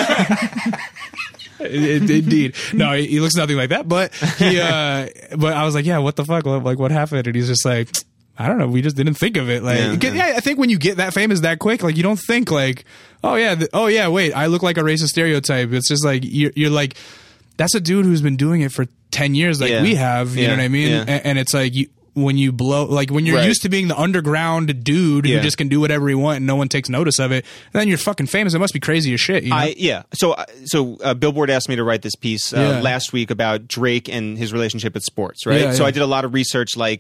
I- Indeed, no, he, he looks nothing like that. But he, uh but I was like, yeah, what the fuck? Like, what happened? And he's just like, I don't know. We just didn't think of it. Like, Yeah. 'cause, yeah, I think when you get that famous that quick, like you don't think like, oh yeah, th- oh yeah, wait, I look like a racist stereotype. It's just like you're, you're like, that's a dude who's been doing it for ten years, like Yeah. we have. You Yeah. know what I mean? Yeah. And, and it's like you. When you blow, like when you're Right. used to being the underground dude Yeah. who just can do whatever he want and no one takes notice of it, then you're fucking famous. It must be crazy as shit. You know? I yeah. So so uh, Billboard asked me to write this piece uh, Yeah. last week about Drake and his relationship with sports, right? Yeah, so yeah. I did a lot of research, like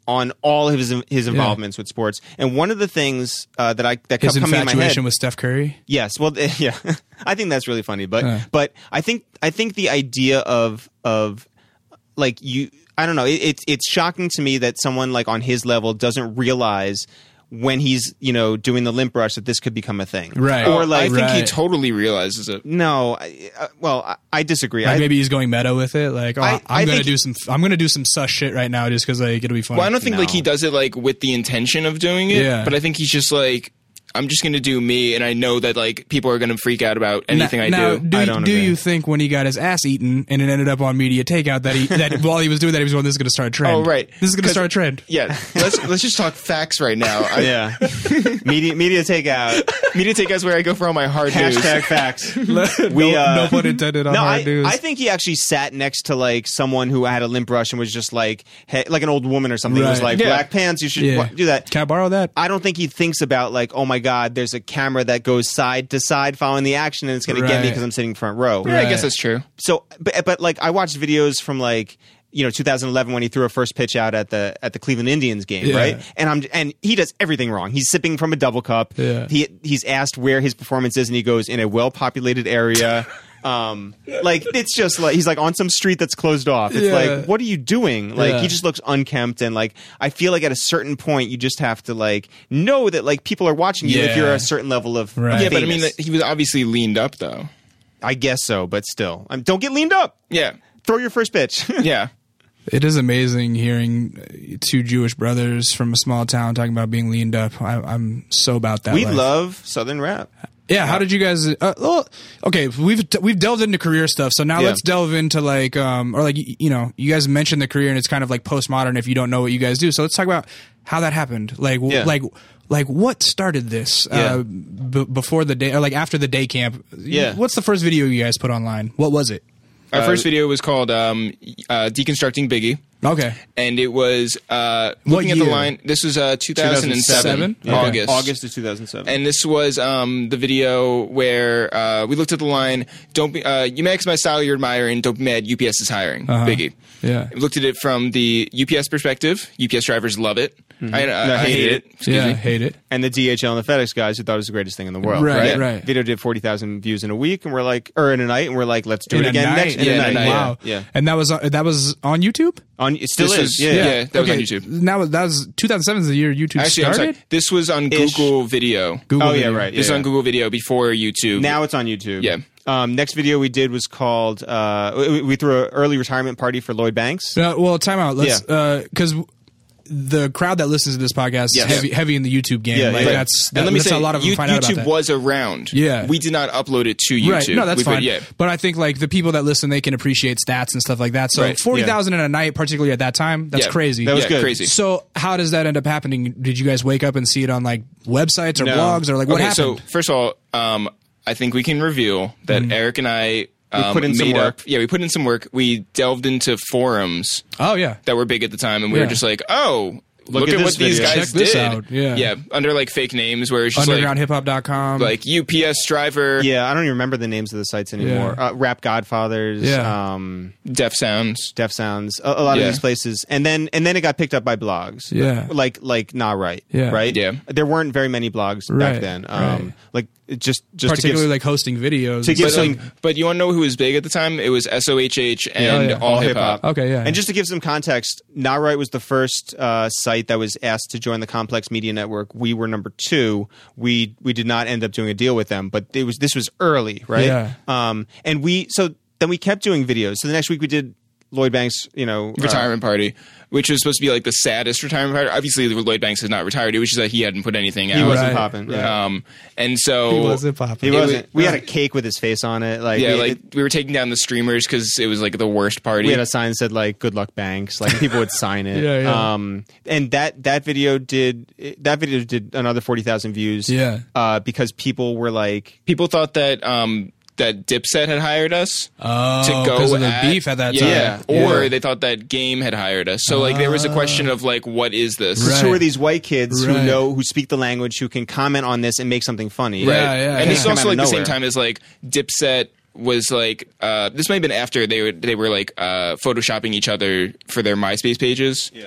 on all of his his involvements yeah. with sports. And one of the things uh, that I that his kept coming in my head, infatuation with Steph Curry. Yes, well, yeah, I think that's really funny. But uh. but I think I think the idea of of like you, I don't know. It, it's it's shocking to me that someone like on his level doesn't realize when he's, you know, doing the limp brush that this could become a thing. Right. Or like, I think right. he totally realizes it. No, I, uh, well, I, I disagree. Like I, maybe he's going meta with it. Like, oh, I, I'm I gonna think, do some. I'm gonna do some sus shit right now just because like it'll be fun. Well, I don't think No. like he does it like with the intention of doing it. Yeah. But I think he's just like, I'm just going to do me, and I know that like people are going to freak out about anything now, I now, do. do, I don't do agree. you think when he got his ass eaten and it ended up on media takeout that he that while he was doing that he was going, this is going to start a trend? Oh, right. This is going to 'Cause- start a trend. Yeah, let's let's just talk facts right now. I, yeah, media media takeout. Media take us where I go for all my hard news. Hashtag facts. no, We, uh, no pun intended on No, hard I, news. I think he actually sat next to like someone who had a limp brush and was just like, hey, like an old woman or something. It was Right. like Yeah. black pants. You should Yeah. wa- do that. Can I borrow that? I don't think he thinks about like, oh my god, there's a camera that goes side to side following the action, and it's going to get me Right. because I'm sitting front row. Yeah, I Right. guess that's true. So, but, but like I watched videos from like, you know, two thousand eleven when he threw a first pitch out at the at the Cleveland Indians game, Yeah. right? And I'm and he does everything wrong. He's sipping from a double cup. Yeah. He he's asked where his performance is, and he goes in a well populated area. Um, like it's just like he's like on some street that's closed off. It's Yeah. like, what are you doing? Like Yeah. he just looks unkempt, and like I feel like at a certain point you just have to like know that like people are watching you if Yeah. you're a certain level of Right. Yeah, but I mean, famous. he was obviously leaned up though. I guess so, but still, um, don't get leaned up. Yeah, Throw your first pitch. yeah. It is amazing hearing uh, two Jewish brothers from a small town talking about being leaned up. I, I'm so about that. We life. love Southern rap. Yeah, how did you guys? Uh, well, okay, we've we've delved into career stuff, so now Yeah. let's delve into like, um, or like y- you know, you guys mentioned the career, and it's kind of like postmodern if you don't know what you guys do. So let's talk about how that happened. Like, w- Yeah. like, like what started this Yeah. uh, b- before the day, or like after the day camp? Yeah. What's the first video you guys put online? What was it? Our Uh, first video was called um, uh, "Deconstructing Biggie." Okay, And it was uh, What looking at the year? line. This was uh, two thousand seven, Yeah. August. August of two thousand seven. And this was um, the video where uh, we looked at the line. Don't be uh, you max my style you're admiring. Don't be mad. U P S is hiring. Uh-huh. Biggie. yeah, We looked at it from the U P S perspective. U P S drivers love it. I, uh, No, I hate hate it. it. Excuse yeah, me. hate it. and the D H L and the FedEx guys who thought it was the greatest thing in the world. Right, Right, right. Video did forty thousand views in a week, and we're like, or in a night, and we're like, let's do In it a again night? next. In Yeah, a in a night. night. Yeah. Wow, Yeah. and that was uh, that was on YouTube. On it still This is. was- yeah. yeah. that was on okay. YouTube. Now that was two thousand seven is the year YouTube Actually, I'm started. sorry. This was on Ish. Google Video. Google Oh yeah, video. right. This is yeah, on yeah. Google Video before YouTube. Now it's on YouTube. Yeah. Um, next video we did was called. Uh, we, we threw an early retirement party for Lloyd Banks. Uh, well, time out. Let's because the crowd that listens to this podcast Yes. is heavy, heavy in the YouTube game. Yeah, like yeah. that's that, and let me that's say, how a lot of them you- find out YouTube about that. was around. Yeah. We did not upload it to YouTube. Right. No, that's We put- fine. Yeah. But I think like the people that listen, they can appreciate stats and stuff like that. So Right. forty thousand in a night, particularly at that time, that's Yeah. crazy. That was yeah, good. crazy. So how does that end up happening? Did you guys wake up and see it on like websites or No. blogs or like what okay, happened? so first of all, um, I think we can reveal that Eric and I um, put in some made work. up. Yeah, we put in some work. We delved into forums oh yeah. that were big at the time, and we Yeah. were just like, oh. Look, at at, this what these video. guys Check this did. out, yeah. yeah, under like fake names, where it's just like underground hip hop dot com. like U P S driver, Yeah, I don't even remember the names of the sites anymore. Yeah. Uh, Rap Godfathers. Yeah. Um, Def Sounds. Def Sounds, a, a lot Yeah. of these places, and then and then it got picked up by blogs. Yeah. like like not right. Yeah. right. Yeah. there weren't very many blogs Right, back then. Um, right. Like it just just particularly to give, like hosting videos. to and give But, stuff. some- like, but you want to know who was big at the time? It was S O H H and Oh, yeah. All Hip Hop. Okay, yeah. And just to give some context, Not Right was the first uh, site that was asked to join the Complex Media Network. We were number two. We we did not end up doing a deal with them, but it was this was early, right? Yeah. Um, and we so then we kept doing videos. So the next week we did Lloyd Banks, you know, uh, Retirement party, which was supposed to be like the saddest retirement party. Obviously, Lloyd Banks has not retired. It was just that he hadn't put anything out. he wasn't Right, popping. Yeah. Um, and so He wasn't popping. He it wasn't. was- we had a cake with his face on it. Like Yeah, we, like it- we were taking down the streamers because it was like the worst party. we had a sign that said like "Good luck, Banks." Like people would sign it. Yeah, yeah. Um, and that that video did that video did another forty thousand views. Yeah. Uh, because people were like, People thought that um, that Dipset had hired us Oh, to go 'cause of the at- beef at that yeah, time. or Yeah. they thought that Game had hired us. So like there was a question of like, what is this? Right. who are these white kids Right. who know who speak the language who can comment on this and make something funny? Right. Yeah, yeah, and yeah. this is Came also out of like the same nowhere. time as like Dipset was like uh, this might have been after they were they were like uh, photoshopping each other for their MySpace pages. Yeah.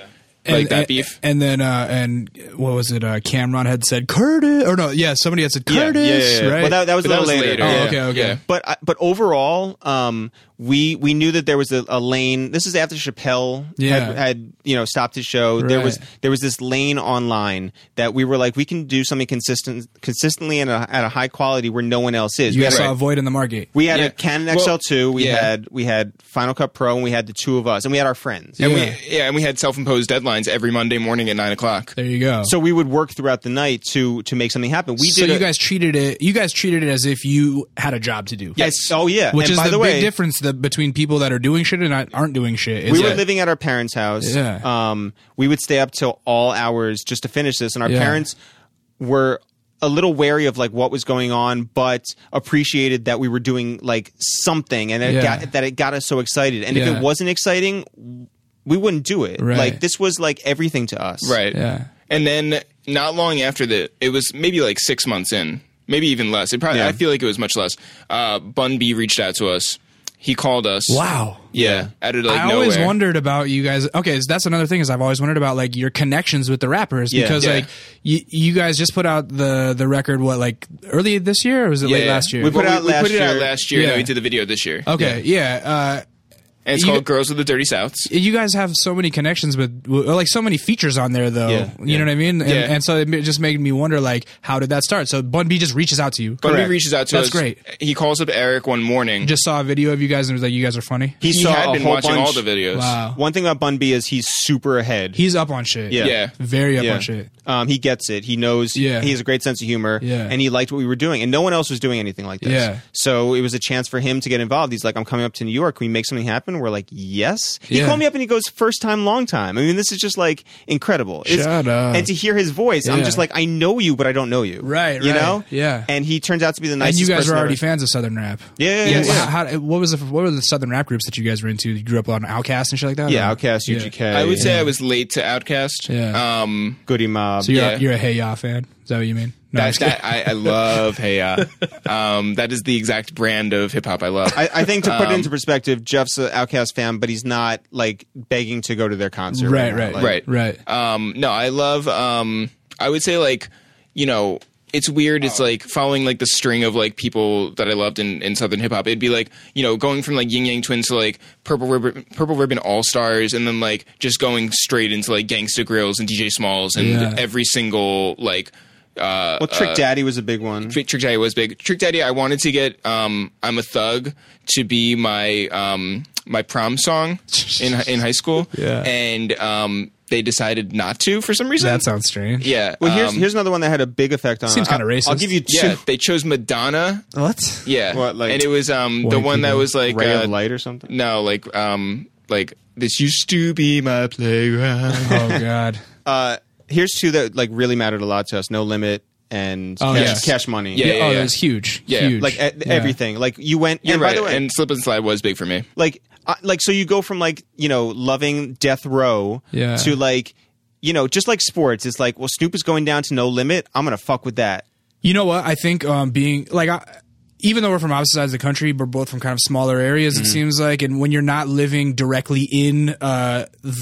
like and, that and, beef. And then, uh, and what was it? Uh, Cameron had said Curtis, or no, yeah, somebody had said Yeah, Curtis, yeah, yeah, yeah. right? Well, that, that was But a that little was later. later. Oh, Yeah. okay, okay. Yeah. But I- but overall, um, we we knew that there was a, a lane. This is after Chappelle Yeah. had, had you know stopped his show. There Right. was there was this lane online that we were like, we can do something consistent consistently and a, at a high quality where no one else is. You We guys had, saw a void in the market. we had Yeah. a Canon Well, X L two. We yeah. had we had Final Cut Pro, and we had the two of us, and we had our friends. And Yeah. we yeah, and we had self-imposed deadlines every Monday morning at nine o'clock. There you go. So we would work throughout the night to to make something happen. We so did you a- guys treated it. You guys treated it as if you had a job to do. Yes. Oh yeah, Which and is by the, the big way, difference that, between people that are doing shit and not, aren't doing shit. Is we were that- living at our parents' house. Yeah. Um, we would stay up till all hours just to finish this, and our Yeah. parents were a little wary of like what was going on, but appreciated that we were doing like something, and it Yeah. got that it got us so excited. And if Yeah. it wasn't exciting, we wouldn't do it. Right. Like this was like everything to us. Right. Yeah. And then not long after that, it was maybe like six months in, maybe even less. It probably Yeah. I feel like it was much less. Uh, Bun B reached out to us. He called us. Wow. Yeah. Out of like I nowhere. always wondered about you guys. Okay, so that's another thing is I've always wondered about like your connections with the rappers Yeah. because Yeah. like you, you guys just put out the the record what like early this year or was it Yeah, late yeah. last year? We put Well, out we, last we put it out year. last year, and Yeah. then we did the video this year. okay, yeah. Uh, And it's You- called Girls with the Dirty Souths. you guys have so many connections with or like so many features on there though. Yeah, you yeah. know what I mean? And, Yeah. and so it just made me wonder like how did that start? So Bun B just reaches out to you. Bun B Correct. reaches out to That's us. great. He calls up Eric one morning. Just saw a video of you guys and was like you guys are funny. He, he saw had a been whole watching bunch. all the videos. Wow. One thing about Bun B is he's super ahead. He's up on shit. Yeah. Yeah. Very up Yeah. on shit. Um, he gets it. He knows. Yeah. He has a great sense of humor. Yeah. And he liked what we were doing, and no one else was doing anything like this. Yeah. So it was a chance for him to get involved. He's like, "I'm coming up to New York. Can we make something happen?" We're like, "Yes." He Yeah. called me up and he goes, "First time, long time." I mean, this is just like incredible. It's- Shut up. And to hear his voice, I'm Yeah. just like, I know you, but I don't know you. Right, You right. know. Yeah. And he turns out to be the And nicest. you guys person were already ever. fans of Southern rap. Yeah, yeah, Yeah, yeah. yeah. How, how, what was the what were the Southern rap groups that you guys were into? You grew up on Outkast and shit like that. Yeah, Or- Outkast, Yeah. U G K. I would say I was late to Outkast. Yeah. Um, Goody Mob. So you're Yeah. you're a Hey Ya fan. Is that what you mean? No, I'm that, just kidding. that I, I love Hey Ya. Um, that is the exact brand of hip hop I love. I, I think to put it Um, into perspective, Jeff's an Outkast fan, but he's not like begging to go to their concert. Right, now. right, Like, right. right. Um, no, I love. Um, I would say like you know. It's weird. It's like following like the string of like people that I loved in, in Southern hip hop. It'd be like you know going from like Yin Yang Twins to like Purple Ribbon, Purple Ribbon All Stars, and then like just going straight into like Gangsta Grills and D J Smalls and Yeah. every single like. Uh, Well, Trick uh, Daddy was a big one. Trick, Trick Daddy was big. Trick Daddy, I wanted to get um, "I'm a Thug" to be my um, my prom song in in high school, Yeah. and um, they decided not to for some reason. That sounds strange. yeah. Well, here's um, here's another one that had a big effect on. Seems I'll- kinda racist. I'll give you two. yeah. They chose Madonna. What? Yeah, What, like and it was um the white one that people? was like Ray uh, of Light or something. no, like um like this used to be my playground. Oh God. Uh, here's two that like really mattered a lot to us: No Limit and Oh, Cash, yes. Cash Money. Yeah, oh, yeah. it was huge. Yeah. Huge. Like e- Yeah. everything. Like you went. You're and right, by the way, and Slip and Slide was big for me. like uh, like so you go from like you know loving Death Row Yeah. to like you know just like sports. It's like well Snoop is going down to No Limit. I'm gonna fuck with that. You know what? I think um, being like, I, even though we're from opposite sides of the country, we're both from kind of smaller areas. Mm-hmm. It seems like, and when you're not living directly in uh,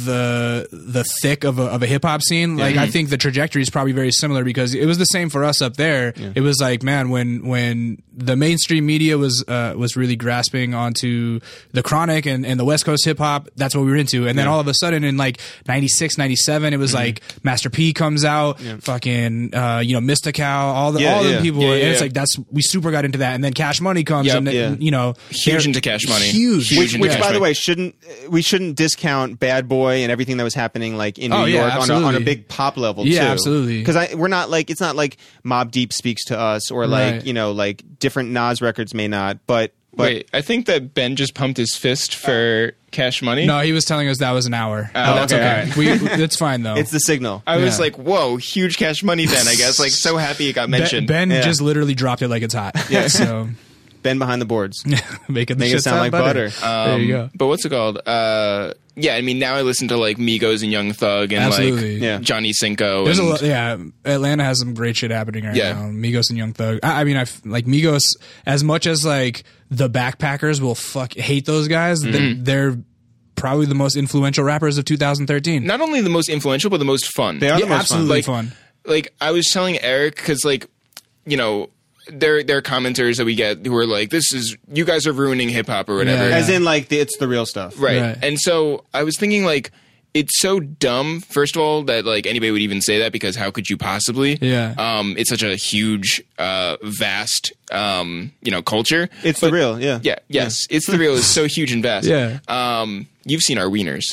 the the thick of a, of a hip hop scene, like I think the trajectory is probably very similar because it was the same for us up there. It was like, man, when when the mainstream media was uh, was really grasping onto the Chronic and, and the West Coast hip hop, that's what we were into. And then all of a sudden, in like ninety-six, ninety-seven, it was Mm-hmm. like Master P comes out, fucking uh, you know Mystical, all the Yeah, all yeah. the people. Yeah, and yeah, it's yeah. like that's we super got into that, and then Cash Money comes, Yep, and then, yeah. you know, Huge they're into Cash Money. huge, Huge Which, into which Cash by the Money. way, shouldn't we shouldn't discount Bad Boy and everything that was happening like in New Oh, yeah, York on a, on a absolutely. big pop level Yeah, too. absolutely. Because I we're not like it's not like Mobb Deep speaks to us or like Right. you know like different Nas records may not, but but Wait, I think that Ben just pumped his fist for Cash Money. No, he was telling us that was an hour. Oh, But that's okay, okay. We, it's fine though. it's the signal. I was Yeah. like, whoa, huge Cash Money then, I guess. Like, so happy it got Ben, mentioned. Ben Yeah. just literally dropped it like it's hot. Yeah. So Ben behind the boards. making the Make shit it sound like butter. there you go. Um, But what's it called? Uh, yeah, I mean, now I listen to like Migos and Young Thug and Absolutely. like Yeah. Johnny Cinco. There's a and, lot, yeah. Atlanta has some great shit happening right Yeah. now. Migos and Young Thug. I, I mean, I f- like Migos as much as like the backpackers will fuck hate those guys. Mm-hmm. they- They're probably the most influential rappers of two thousand thirteen. Not only the most influential, but the most fun. They are Yeah, the most absolutely fun. fun. Like I was telling Eric, because like you know. There, there are commenters that we get who are like, "This is you guys are ruining hip hop or whatever." Yeah. As in, like, the, it's the real stuff. Right. Right. And so I was thinking, like, it's so dumb, first of all, that, like, anybody would even say that, because how could you possibly? Yeah. Um, it's such a huge, uh, vast, um, you know, culture. It's the real, yeah. Yeah, yes. It's the real. It's so huge and vast. Yeah. Um, you've seen our wieners.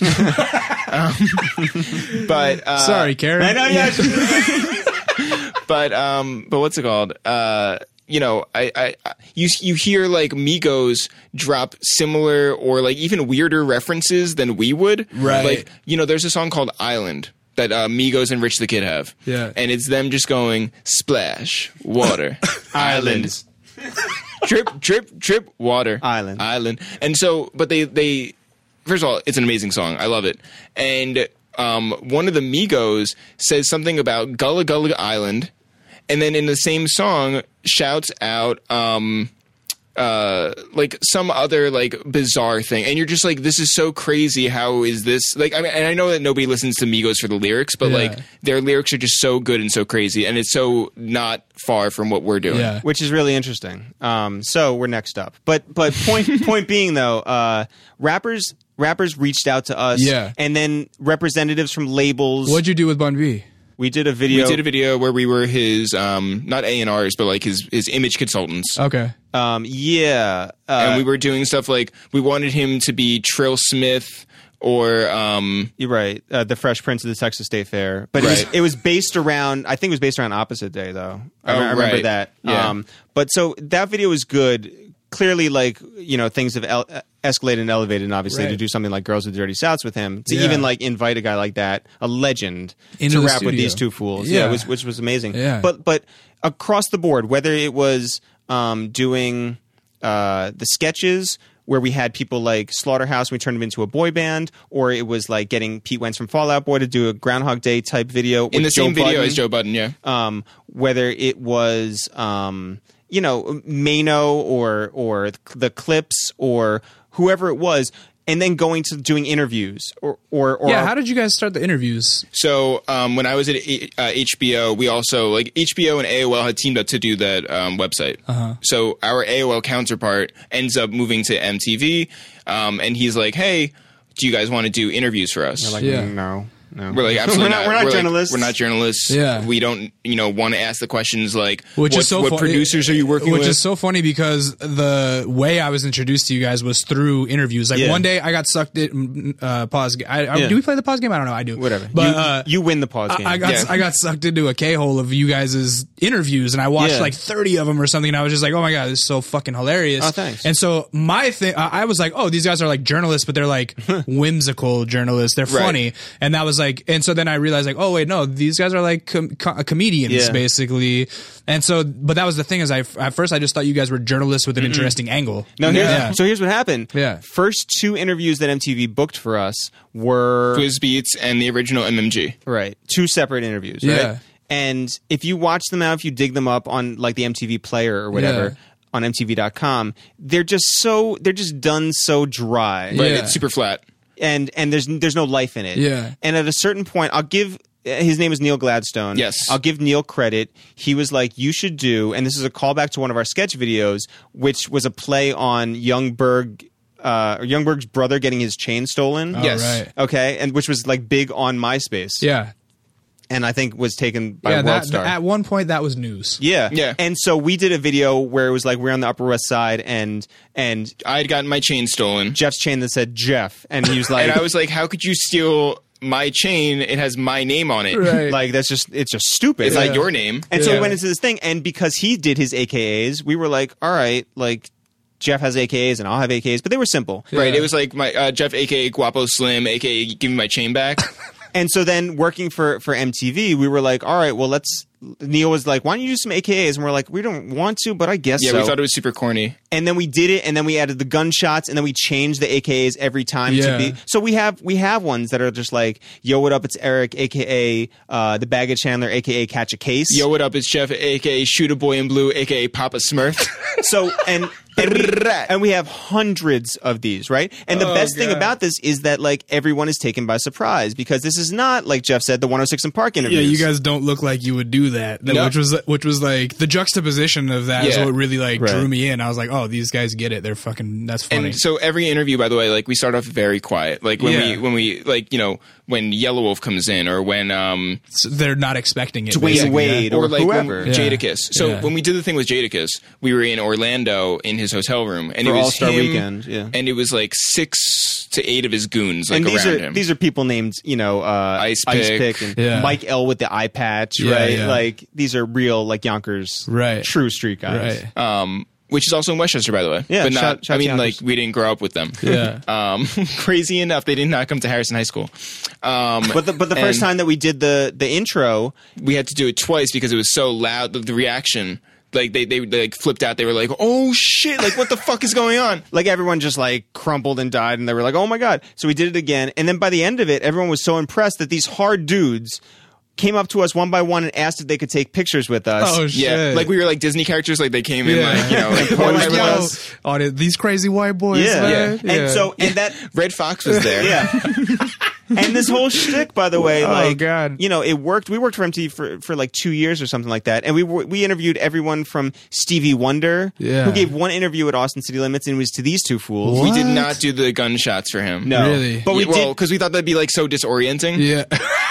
um, but, uh, Sorry, Karen. I know, yeah. but um but what's it called uh you know I, I I you you hear like Migos drop similar or like even weirder references than we would, Right. like you know there's a song called Island that uh, Migos and Rich the Kid have, Yeah. and it's them just going splash water islands drip drip drip water Island. island and so but they they first of all, it's an amazing song, I love it, and Um, one of the Migos says something about Gullah Gullah Island, and then in the same song shouts out um, uh, like some other like bizarre thing, and you're just like, this is so crazy. How is this? Like, I mean, and I know that nobody listens to Migos for the lyrics, but Yeah. like their lyrics are just so good and so crazy, and it's so not far from what we're doing. Yeah. Which is really interesting. Um, so we're next up. But but point point being though, uh, rappers rappers reached out to us, Yeah. and then representatives from labels. What'd you do with Bun B? We did a video. We did a video where we were his um, not A and R's, but like his his image consultants. Okay. Um, yeah, uh, And we were doing stuff like we wanted him to be Trill Smith or um, you're right. Uh, the Fresh Prince of the Texas State Fair, but it, was, Right. it was based around. I think it was based around Opposite Day, though. I, Oh, I remember right. that. Yeah. Um, but so that video was good. Clearly, like you know, things have el- escalated and elevated, and obviously Right. to do something like Girls with Dirty Souths with him, to Yeah. even like invite a guy like that, a legend, Into to the rap with studio. these two fools, Yeah. yeah, which, which was amazing. Yeah. But but across the board, whether it was um, doing uh, the sketches where we had people like Slaughterhouse, and we turned them into a boy band, or it was like getting Pete Wentz from Fall Out Boy to do a Groundhog Day type video in the with Joe same video Budden. as Joe Budden. Yeah. Um, whether it was um, you know Mano or or the Clips or whoever it was, and then going to doing interviews or or, or Yeah, how did you guys start the interviews? So um, when I was at uh, H B O, we also like H B O and A O L had teamed up to do that um, website. Uh-huh. So our A O L counterpart ends up moving to M T V, um, and he's like, "Hey, do you guys want to do interviews for us?" like Yeah. no. No. We're like, absolutely we're not. not. We're not like, journalists. we're not journalists. Yeah. We don't, you know, want to ask the questions like, Which what, is so what fu- producers are you working Which with? is so funny because the way I was introduced to you guys was through interviews. Like Yeah. one day I got sucked in uh, pause. ga- I, I, Yeah. Do we play the pause game? I don't know. I do. Whatever. But you, uh, you win the pause game. I, I got Yeah. I got sucked into a K hole of you guys' interviews, and I watched Yeah. like thirty of them or something. And I was just like, oh my god, this is so fucking hilarious. Oh, thanks. And so my thing, I I was like, oh, these guys are like journalists, but they're like whimsical journalists. They're Right. funny, and that was like, and so then I realized like, oh wait, no, these guys are like com- co- comedians Yeah. basically. And so, but that was the thing is, I at first I just thought you guys were journalists with an interesting angle. No, here's, Yeah. so here's what happened. Yeah. First two interviews that M T V booked for us were Quiz Beats and the original M M G. right, two separate interviews, right? Yeah. And if you watch them out, if you dig them up on like the M T V player or whatever, Yeah. on M T V dot com, they're just so they're just done so dry. Right, Yeah. it's super flat. And and there's there's no life in it. Yeah. And at a certain point, I'll give his name is Neil Gladstone. Yes. I'll give Neil credit. He was like, you should do, and this is a callback to one of our sketch videos, which was a play on Youngberg, uh, Youngberg's brother getting his chain stolen. Oh, Yes. right. Okay, and which was like big on MySpace. Yeah. And I think was taken by Yeah. That, WorldStar. at one point that was news. yeah. Yeah. And so we did a video where it was like we're on the Upper West Side and and I had gotten my chain stolen. Jeff's chain that said Jeff, and he was like, And I was like, how could you steal my chain? It has my name on it. Right. like that's just it's just stupid. It's Like, like your name. and so Yeah. we went into this thing, and because he did his A K As, we were like, all right, like Jeff has A K As and I'll have A K As, but they were simple. Right. Yeah. It was like my uh, Jeff, aka Guapo Slim, aka give me my chain back. And so then working for for M T V, we were like, all right, well, let's. Neil was like, why don't you do some A K As? And we're like, we don't want to, but I guess Yeah, so. we thought it was super corny. And then we did it, and then we added the gunshots, and then we changed the A K As every time Yeah. to be. So we have we have ones that are just like, yo, what up? It's Eric, aka uh, the Baggage Handler, aka Catch a Case. Yo, what up? It's Jeff, aka Shoot a Boy in Blue, aka Papa Smurf. So and And we, and we have hundreds of these, right? And the Oh, best thing God. about this is that like everyone is taken by surprise because this is not, like Jeff said, the one oh six in Park Yeah, interviews. you guys don't look like you would do that. That- No. Which was which was like the juxtaposition of that is Yeah. what really like Right. drew me in. I was like, oh, these guys get it. They're fucking. That's funny. And so every interview, by the way, like we start off very quiet. Like when Yeah. we when we like you know when Yellow Wolf comes in, or when um So they're not expecting it. Dwayne basically, Wade yeah. or or like whoever. when Yeah. Jadakiss. So Yeah. when we did the thing with Jadakiss, we were in Orlando in his hotel room, and For it was All-Star him, Weekend, yeah. and it was like six to eight of his goons like and these around are him. these are people named, you know, uh, Ice Pick. and Yeah. Mike L with the eye patch, Yeah, right? yeah. Like these are real, like Yonkers, Right. true street guys. Right. um, which is also in Westchester, by the way. Yeah, but not. shout- shout I mean, to like Yonkers. we didn't grow up with them. Yeah. Um, crazy enough, they did not come to Harrison High School. Um, But the but the first and time that we did the the intro, we had to do it twice because it was so loud. The, the reaction, like they, they they like flipped out. They were like, "Oh shit! Like what the fuck is going on?" like everyone just like crumpled and died, and they were like, "Oh my god!" So we did it again, and then by the end of it, everyone was so impressed that these hard dudes came up to us one by one and asked if they could take pictures with us. Oh shit! Yeah, like we were like Disney characters. Like they came in, Yeah. like you know, like, We're We're like, like, with yo, us. oh, they- these crazy white boys. yeah. man. And so and that Red Fox was there. yeah. And this whole shtick, by the way, Oh, like God. you know, it worked. We worked for M T V for, for like two years or something like that, and we were- we interviewed everyone from Stevie Wonder, Yeah. who gave one interview at Austin City Limits, and it was to these two fools. What? We did not do the gunshots for him. No, Really? but we Yeah, well, did. because we thought that'd be like so disorienting. Yeah.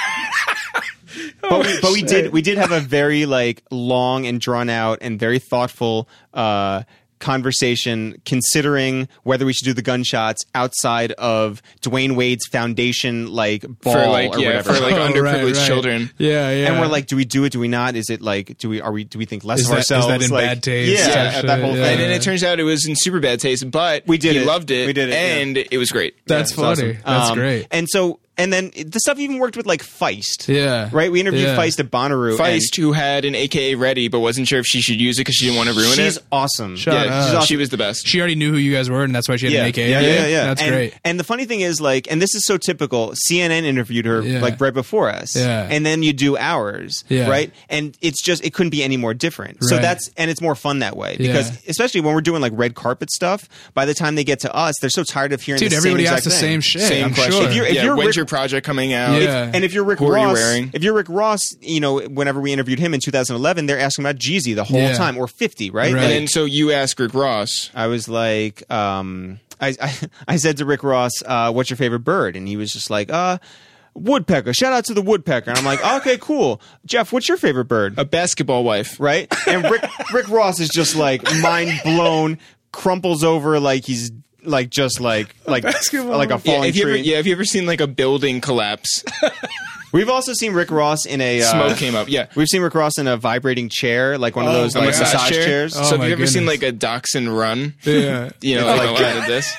But we, but we did we did have a very like long and drawn out and very thoughtful uh, conversation considering whether we should do the gunshots outside of Dwayne Wade's foundation like ball For like or yeah, whatever. for like Oh, underprivileged right, right. children. Yeah, yeah. And we're like, do we do it? Do we not? Is it like, do we are we do we think less Is of that- is ourselves? that in Like, bad taste Yeah, type that shit? whole Yeah. thing. And then it turns out it was in super bad taste, but We did he it. loved it. We did it, yeah. and it was great. That's Yeah, it's funny. awesome. That's Um, great. And so, and then the stuff even worked with like Feist. Yeah. Right. We interviewed Yeah. Feist at Bonnaroo. Feist, who had an A K A ready, but wasn't sure if she should use it because she didn't want to and ruin she's it. awesome. Shut Yeah, up. she's She's awesome. She was the best. She already knew who you guys were, and that's why she had Yeah. an A K A. Yeah, yeah, yeah. That's and, great. And the funny thing is, like, and this is so typical. C N N interviewed her Yeah. like right before us, Yeah. and then you do ours, Yeah. right? And it's just it couldn't be any more different. So Right. that's and it's more fun that way because Yeah. especially when we're doing like red carpet stuff. By the time they get to us, they're so tired of hearing Dude, the everybody same asks exact the thing. same shit. Same I'm question. sure. If you're- if yeah, you're when's Rick- your project coming out? Yeah. And if you're Rick Who are you Ross, wearing? if you're Rick Ross, you know, whenever we interviewed him in two thousand eleven, they're asking about Jeezy the whole Yeah. time, or fifty, right? Right. And Like, then so you ask Rick Ross. I was like, um, I, I, I said to Rick Ross, uh, "What's your favorite bird?" And he was just like, "Uh, woodpecker." Shout out to the woodpecker. And I'm like, "Okay, cool." Jeff, what's your favorite bird? A basketball wife. Right? And Rick Rick Ross is just like mind blown, crumples over like he's like just like like Basketball. like a Yeah, falling have you tree. ever, yeah, have you ever seen like a building collapse? We've also seen Rick Ross in a uh, Smoke came up. Yeah. We've seen Rick Ross in a vibrating chair, like one of Oh, those a like massage massage chair? chairs. Oh, so have my you ever seen goodness. like a dachshund run? Yeah. You know, Oh, like, my a lot of this.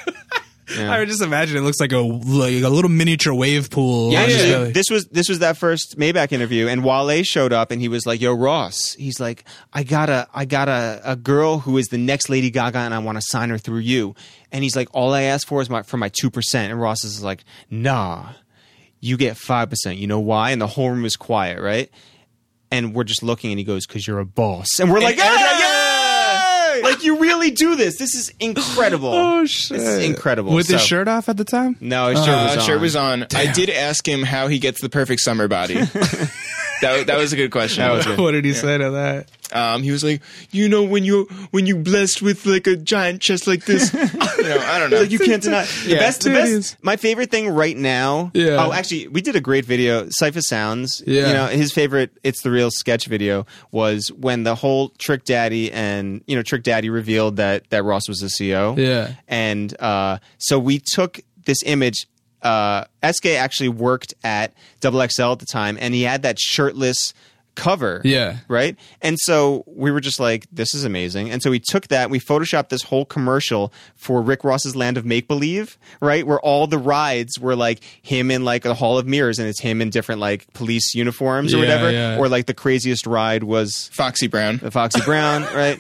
I would just imagine it looks like a like a little miniature wave pool. Yeah, on his yeah, belly. This was this was that first Maybach interview, and Wale showed up, and he was like, "Yo, Ross," he's like, "I got a I got a, a girl who is the next Lady Gaga, and I want to sign her through you." And he's like, "All I ask for is my for my two percent." And Ross is like, "Nah, you get five percent. You know why?" And the whole room is quiet, right? And we're just looking, and he goes, "Cause you're a boss." And we're like, and- "Yeah, yeah!" Like you really do this. This is incredible. Oh shit! This is incredible. With his So- shirt off at the time. No, his shirt was Uh, on. shirt was on. I did ask him how he gets the perfect summer body. that that was a good question. That was good. What did he say to that? Um, he was like, you know, when you when you blessed with like a giant chest like this, you know, I don't know. Like you can't deny. The Yeah. best, the Titties. best. My favorite thing right now. Yeah. Oh, actually, we did a great video. Cypher Sounds. Yeah. You know, his favorite "It's the Real" sketch video was when the whole Trick Daddy and you know Trick Daddy revealed that that Ross was the C O. Yeah. And uh, so we took this image. Uh, S K actually worked at Double X L at the time, and he had that shirtless cover. Yeah. Right? And so we were just like, this is amazing. And so we took that, we photoshopped this whole commercial for Rick Ross's Land of Make Believe, right? Where all the rides were like him in like a Hall of Mirrors, and it's him in different like police uniforms or Yeah, whatever. yeah. Or like the craziest ride was Foxy Brown. the Foxy Brown, right?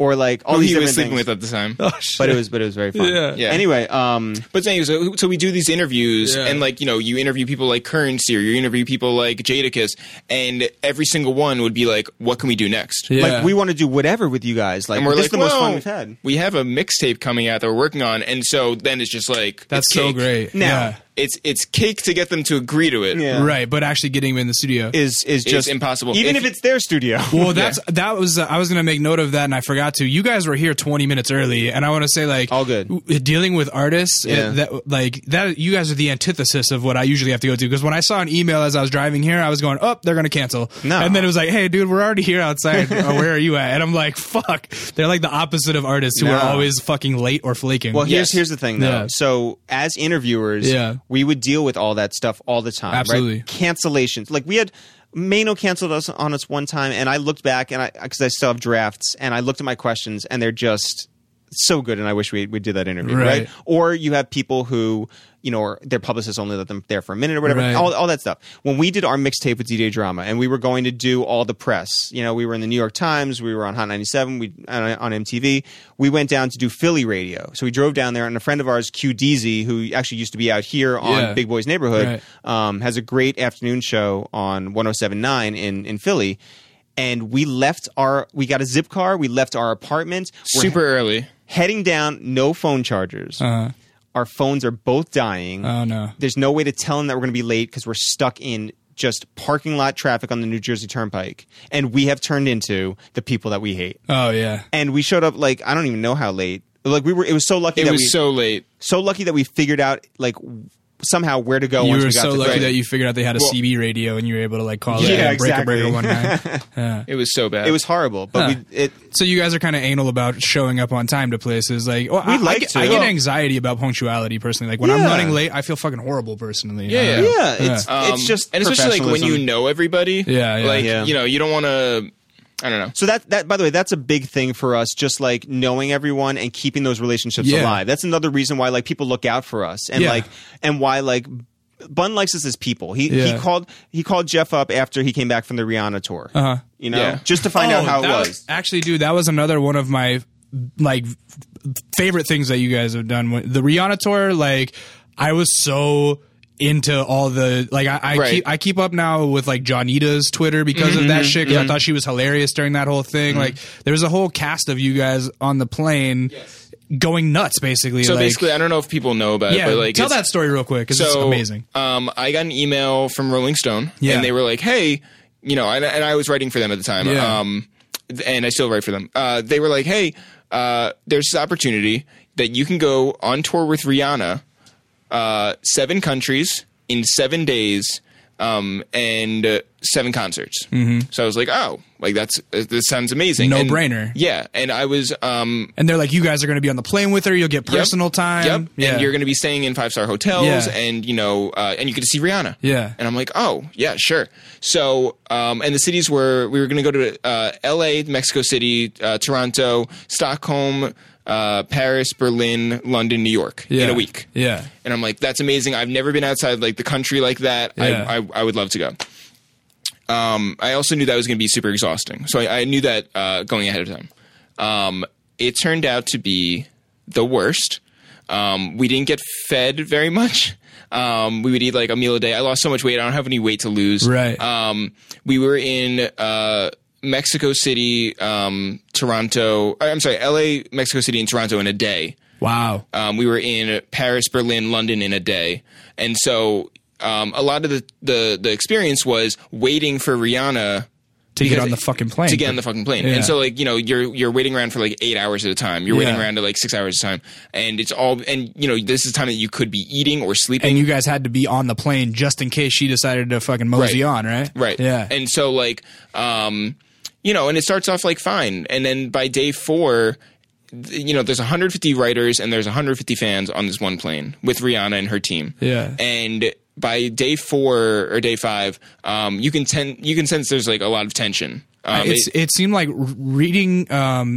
or like all Who these he different was sleeping things. with at the time. Oh, shit. But it was, but it was very fun. Yeah. Yeah. Anyway, um, But saying so, so we do these interviews, Yeah. and like you know, you interview people like Currency, or you interview people like Jadakiss, and every single one would be like, "What can we do next?" Yeah. like we want to do whatever with you guys. Like And we're this like, is the most well, fun we've had. we have a mixtape coming out that we're working on, and so then it's just like That's it's so cake. great. Now- yeah. It's it's cake to get them to agree to it. Yeah. Right, but actually getting him in the studio. Is is just impossible. Even If- if, it's their studio. Well, that's that was uh, I was gonna make note of that, and I forgot to. You guys were here twenty minutes early, and I want to say like All good. w- dealing with artists. Yeah. uh, that like that. You guys are the antithesis of what I usually have to go to. Because when I saw an email as I was driving here, I was going, "Oh, they're gonna cancel." No. And then it was like, "Hey, dude, we're already here outside. Oh, where are you at?" And I'm like, "Fuck." They're like the opposite of artists who No. are always fucking late or flaking. Well, here's Yes. here's the thing though. Yeah. So as interviewers, Yeah. we would deal with all that stuff all the time. Absolutely. Right? Cancellations. Like we had Mano canceled us on us one time, and I looked back and I because I still have drafts, and I looked at my questions, and they're just so good, and I wish we we did that interview, right? Right. Or you have people who, you know, or their publicists only let them there for a minute or whatever, Right. all, all that stuff. When we did our mixtape with D J Drama, and we were going to do all the press, you know, we were in the New York Times, we were on Hot ninety-seven, we on, on M T V. We went down to do Philly radio, so we drove down there, and a friend of ours, Q D Z, who actually used to be out here on Yeah. Big Boy's Neighborhood, Right. um, has a great afternoon show on one oh seven point nine in in Philly. And we left our, we got a zip car, we left our apartment. We're super early. heading down, no phone chargers. uh, Our phones are both dying. oh no. There's no way to tell them that we're going to be late because we're stuck in just parking lot traffic on the New Jersey Turnpike. And we have turned into the people that we hate. Oh yeah. And we showed up like, I don't even know how late. Like we were, it was so lucky It that was we, so late. so lucky that we figured out like somehow where to go You once were we got so to lucky Philly. that you figured out they had a Well- C B radio, and you were able to like call Yeah, it and break a exactly. breaker one night. Yeah. It was so bad. It was horrible, but Huh. we, it, So you guys are kind of anal about showing up on time to places. Like, well, I, We'd like I, get, to. I get Well- anxiety about punctuality personally. Like when I'm Yeah. running late, I feel fucking horrible personally. Yeah, Uh, yeah. yeah, it's, Um, it's just and especially like when you professionalism. know everybody. Yeah, yeah. Like Yeah. you know, you don't want to. I don't know. So that that by the way, that's a big thing for us. Just like knowing everyone and keeping those relationships Yeah. alive. That's another reason why like people look out for us and Yeah. like and why like Bun likes us as people. He he Yeah. called he called Jeff up after he came back from the Rihanna tour. Uh-huh. You know, Yeah. just to find Oh, out how it that was. Actually, dude, that was another one of my like favorite things that you guys have done. When- The Rihanna tour, like I was so into all the like I, I Right. keep I keep up now with like Johnita's Twitter because of that shit. Because I thought she was hilarious during that whole thing. Like there was a whole cast of you guys on the plane. Going nuts, basically. So like, basically, I don't know if people know about yeah. it, but like tell it's- that story real quick because it's So, amazing. Um, I got an email from Rolling Stone, Yeah. and they were like, "Hey, you know," and, and I was writing for them at the time, Yeah. um, and I still write for them. Uh, they were like, "Hey, uh, there's this opportunity that you can go on tour with Rihanna, uh, seven countries in seven days." Um, and uh, seven concerts. Mm-hmm. So I was like, oh, like that's uh, this sounds amazing. No And- brainer. Yeah, and I was um, And they're like, you guys are going to be on the plane with her. You'll get personal Yep. time. Yep. Yeah. And you're going to be staying in five star hotels, Yeah. and you know, uh, and you get to see Rihanna. Yeah. And I'm like, oh yeah, sure. So, um, and the cities were we were going to go to uh, L A, Mexico City, uh, Toronto, Stockholm, uh, Paris, Berlin, London, New York yeah. in a week. Yeah. And I'm like, that's amazing. I've never been outside like the country like that. Yeah. I, I I would love to go. Um, I also knew that was going to be super exhausting, so I, I knew that uh, going ahead of time. Um, it turned out to be the worst. Um, we didn't get fed very much. Um, we would eat like a meal a day. I lost so much weight. I don't have any weight to lose. Right. Um, we were in uh, Mexico City, um, Toronto. I'm sorry, L A, Mexico City, and Toronto in a day. Wow. Um, we were in Paris, Berlin, London in a day, and so um, a lot of the, the the experience was waiting for Rihanna To get because on the it- fucking plane. to get on the fucking plane. Yeah. And so like, you know, you're you're waiting around for like eight hours at a time. You're waiting Yeah. around to like six hours at a time. And it's all and you know, this is time that you could be eating or sleeping. And you guys had to be on the plane just in case she decided to fucking mosey Right. on, right? Right. Yeah. And so like um you know, and it starts off like fine. And then by day four, th- you know, there's one hundred fifty writers and there's one hundred fifty fans on this one plane with Rihanna and her team. Yeah. And by day four or day five, um, you can ten- you can sense there's like a lot of tension. Um, it's, it- it seemed like reading um,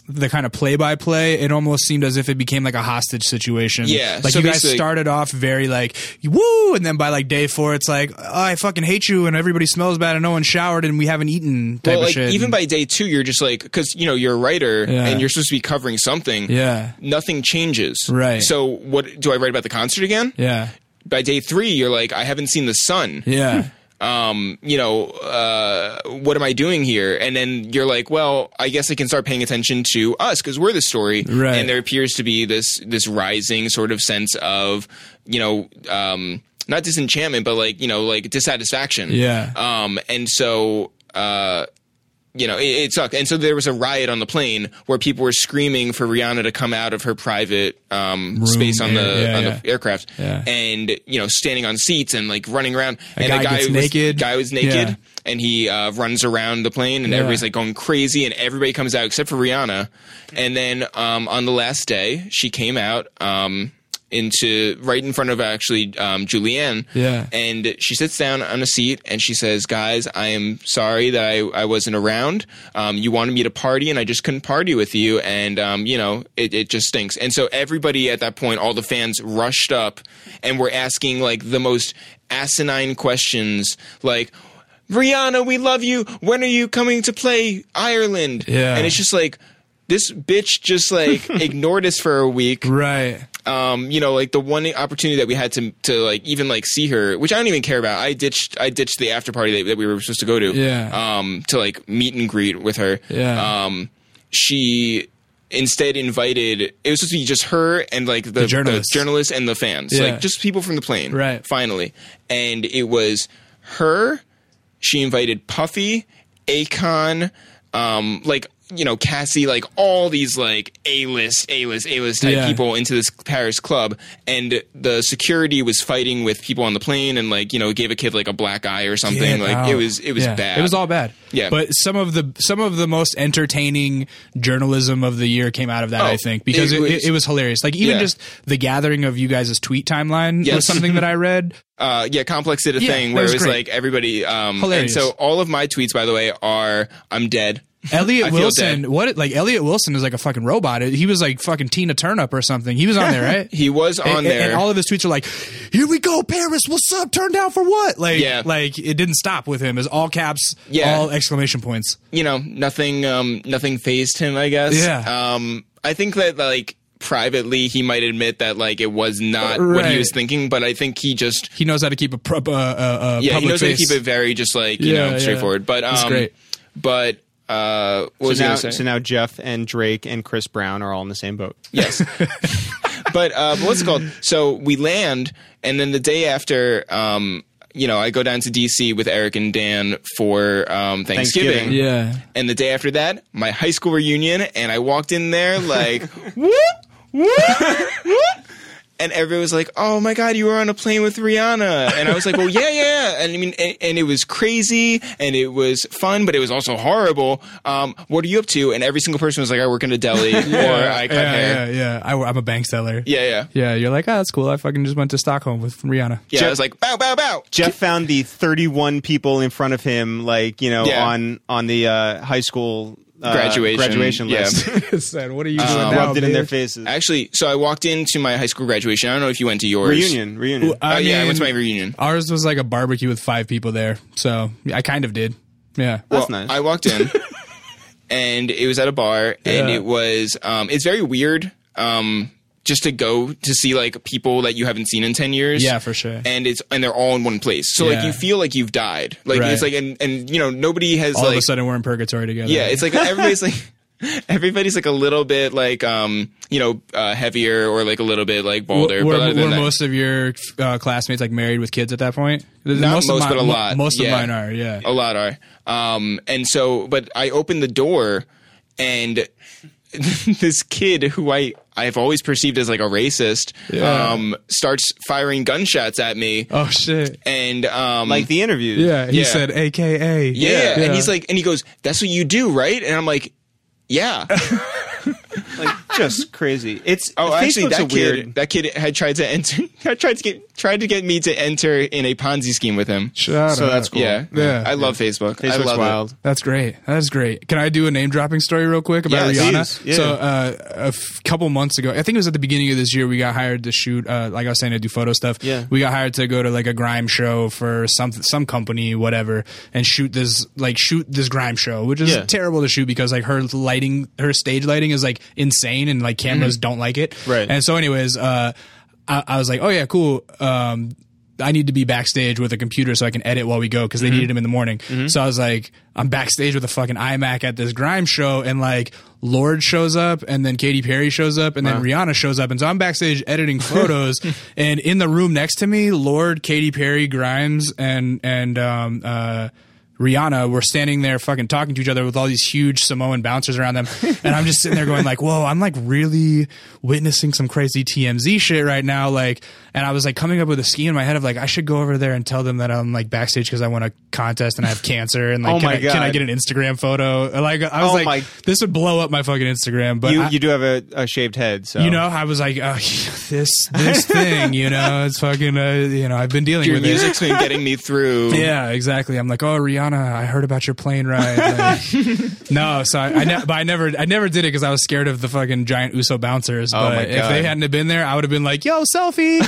the kind of play by play, it almost seemed as if it became like a hostage situation. Yeah, like so you guys basically- started off very like woo, and then by like day four, it's like oh, I fucking hate you, and everybody smells bad, and no one showered, and we haven't eaten. Type Well, of like shit. even And- by day two, you're just like, because you know you're a writer Yeah. and you're supposed to be covering something. Yeah. Nothing changes. Right. So what do I write about the concert again? yeah, By day three, you're like, I haven't seen the sun. yeah. Um, you know, uh, what am I doing here? And then you're like, well, I guess I can start paying attention to us because we're the story. Right. And there appears to be this this rising sort of sense of, you know, um, not disenchantment, but like, you know, like dissatisfaction. Yeah. Um, and so, uh, you know, it, it sucked. And so there was a riot on the plane where people were screaming for Rihanna to come out of her private um, space on the yeah, yeah, on yeah. the aircraft, Yeah. and you know, standing on seats and like running around. A and guy the guy gets was naked. guy was naked, Yeah. and he uh, runs around the plane, and Yeah. everybody's like going crazy, and everybody comes out except for Rihanna. And then um, on the last day, she came out. Um, into right in front of actually um, Julianne. Yeah. And she sits down on a seat and she says, guys, I am sorry that I, I wasn't around. Um, you wanted me to party and I just couldn't party with you. And, um, you know, it, it just stinks. And so everybody at that point, all the fans rushed up and were asking like the most asinine questions like, Rihanna, we love you. When are you coming to play Ireland? Yeah. And it's just like, this bitch just like ignored us for a week. Right. Um, you know, like the one opportunity that we had to to like even like see her, which I don't even care about. I ditched I ditched the after party that, that we were supposed to go to. Yeah. Um, to like meet and greet with her. Yeah. Um, she instead invited. It was supposed to be just her and like the, The journalists. the journalists and the fans, Yeah. like just people from the plane. Right. Finally, and it was her. She invited Puffy, Akon, um, like. You know, Cassie, like all these like A-list, A-list, A-list type Yeah. people into this Paris club, and the security was fighting with people on the plane, and like you know, gave a kid like a black eye or something. Get like out. it was, it was Yeah. bad. It was all bad. Yeah. But some of the some of the most entertaining journalism of the year came out of that. Oh, I think because it it, was- it, it was hilarious. Like even Yeah. just the gathering of you guys' tweet timeline Yes. was something that I read. Uh, yeah, Complex did a Yeah, thing that where was it was great. like everybody. Um, Hilarious. And so all of my tweets, by the way, are I'm dead. Elliot I feel Wilson, dead. what like Elliot Wilson is like a fucking robot. He was like fucking Tina Turnup or something. He was on there, right? He was on and, there. and all of his tweets are like, "Here we go, Paris. What's up? Turn down for what?" Like, Yeah. like it didn't stop with him. It was all caps, Yeah. all exclamation points. you know, nothing, um, nothing phased him. I guess. Yeah. Um, I think that like privately he might admit that like it was not what Right. he was thinking, but I think he just He knows how to keep a, pro- uh, uh, uh, yeah public he knows how to face. keep it very just like you Yeah, know yeah. straightforward. But um, It's great. but uh, what was so I now, gonna say? so now Jeff and Drake and Chris Brown are all in the same boat. Yes. but, uh, but what's it called? So we land, and then the day after, um, you know, I go down to D C with Eric and Dan for um, Thanksgiving. Thanksgiving. Yeah. And the day after that, my high school reunion, and I walked in there like, whoop, whoop, whoop. And everybody was like, "Oh my God, you were on a plane with Rihanna!" And I was like, "Well, yeah, yeah." And I mean, and, and it was crazy, and it was fun, but it was also horrible. Um, what are you up to? And every single person was like, "I work in a deli, or I cut yeah, hair." yeah, yeah. I, I'm a bank teller. Yeah, yeah, Yeah, you're like, oh, that's cool. I fucking just went to Stockholm with Rihanna. yeah. I was like, "Bow, bow, bow." Jeff found the thirty-one people in front of him, like you know, Yeah. on on the uh, high school uh, Graduation, graduation yeah. list. Said, what are you doing Um, now? Rubbed it in their bitch?" faces. Actually, so I walked into my high school graduation. I don't know if you went to yours. reunion, reunion. I Uh, yeah, I mean, went to my reunion. Ours was like a barbecue with five people there, so I kind of did. Yeah. That's Well, nice. I walked in, and it was at a bar, and Yeah. it was um, it's very weird um, just to go to see like people that you haven't seen in ten years. Yeah, for sure. And it's and they're all in one place, so like Yeah. you feel like you've died. Like Right. it's like and and you know nobody has All like of a sudden, we're in purgatory together. yeah, it's like everybody's like. Everybody's like a little bit like um you know uh, heavier or like a little bit like balder. Were, but other than were that, most of your uh, classmates like married with kids at that point? Not most, of mine, but a mo- lot. Most Yeah. of mine are. Yeah. A lot are. Um, and so, but I opened the door, and this kid who I I've always perceived as like a racist Yeah. um, starts firing gunshots at me, Oh shit. and um, like the interviews. Yeah. He Yeah. said, A K A. yeah, and he's like, and he goes, "That's what you do, right?" And I'm like, "Yeah." just crazy. It's Oh, actually, Facebook's that a weird. kid, that kid had tried to enter, had tried to get, tried to get me to enter in a Ponzi scheme with him. Shut So up. that's cool. Yeah, Yeah. I love Facebook. I Facebook's love wild. it. That's great. That's great. Can I do a name dropping story real quick about Yeah, Rihanna? please. Yeah. So uh, a f- couple months ago, I think it was at the beginning of this year, we got hired to shoot. Uh, like I was saying, to do photo stuff. Yeah. We got hired to go to like a grime show for some some company, whatever, and shoot this like shoot this grime show, which is Yeah. terrible to shoot because like her lighting, her stage lighting is like insane, and like cameras don't like it. Right. And so, anyways, uh, I, I was like, oh yeah, cool. Um, I need to be backstage with a computer so I can edit while we go because they needed him in the morning. So I was like, I'm backstage with a fucking iMac at this grime show, and like Lorde shows up, and then Katy Perry shows up, and then Rihanna shows up, and so I'm backstage editing photos, and in the room next to me, Lorde, Katy Perry, Grimes, and and um uh. Rihanna were standing there fucking talking to each other with all these huge Samoan bouncers around them. And I'm just sitting there going like, whoa, I'm like really witnessing some crazy T M Z shit right now. Like, and I was like coming up with a scheme in my head of like, I should go over there and tell them that I'm like backstage because I won a contest and I have cancer. And like, Oh can, my I, can I God. get an Instagram photo? Like, I was Oh like, my- this would blow up my fucking Instagram. But You, I- you do have a, a shaved head, so you know, I was like, oh, this, this thing, you know, it's fucking, uh, you know, I've been dealing Your with it. music's been getting me through. Yeah, exactly. I'm like, oh, Rihanna, I heard about your plane ride. Like, no, so I, I ne- but I never, I never did it because I was scared of the fucking giant Uso bouncers. But my if God. they hadn't have been there, I would have been like, yo, selfie.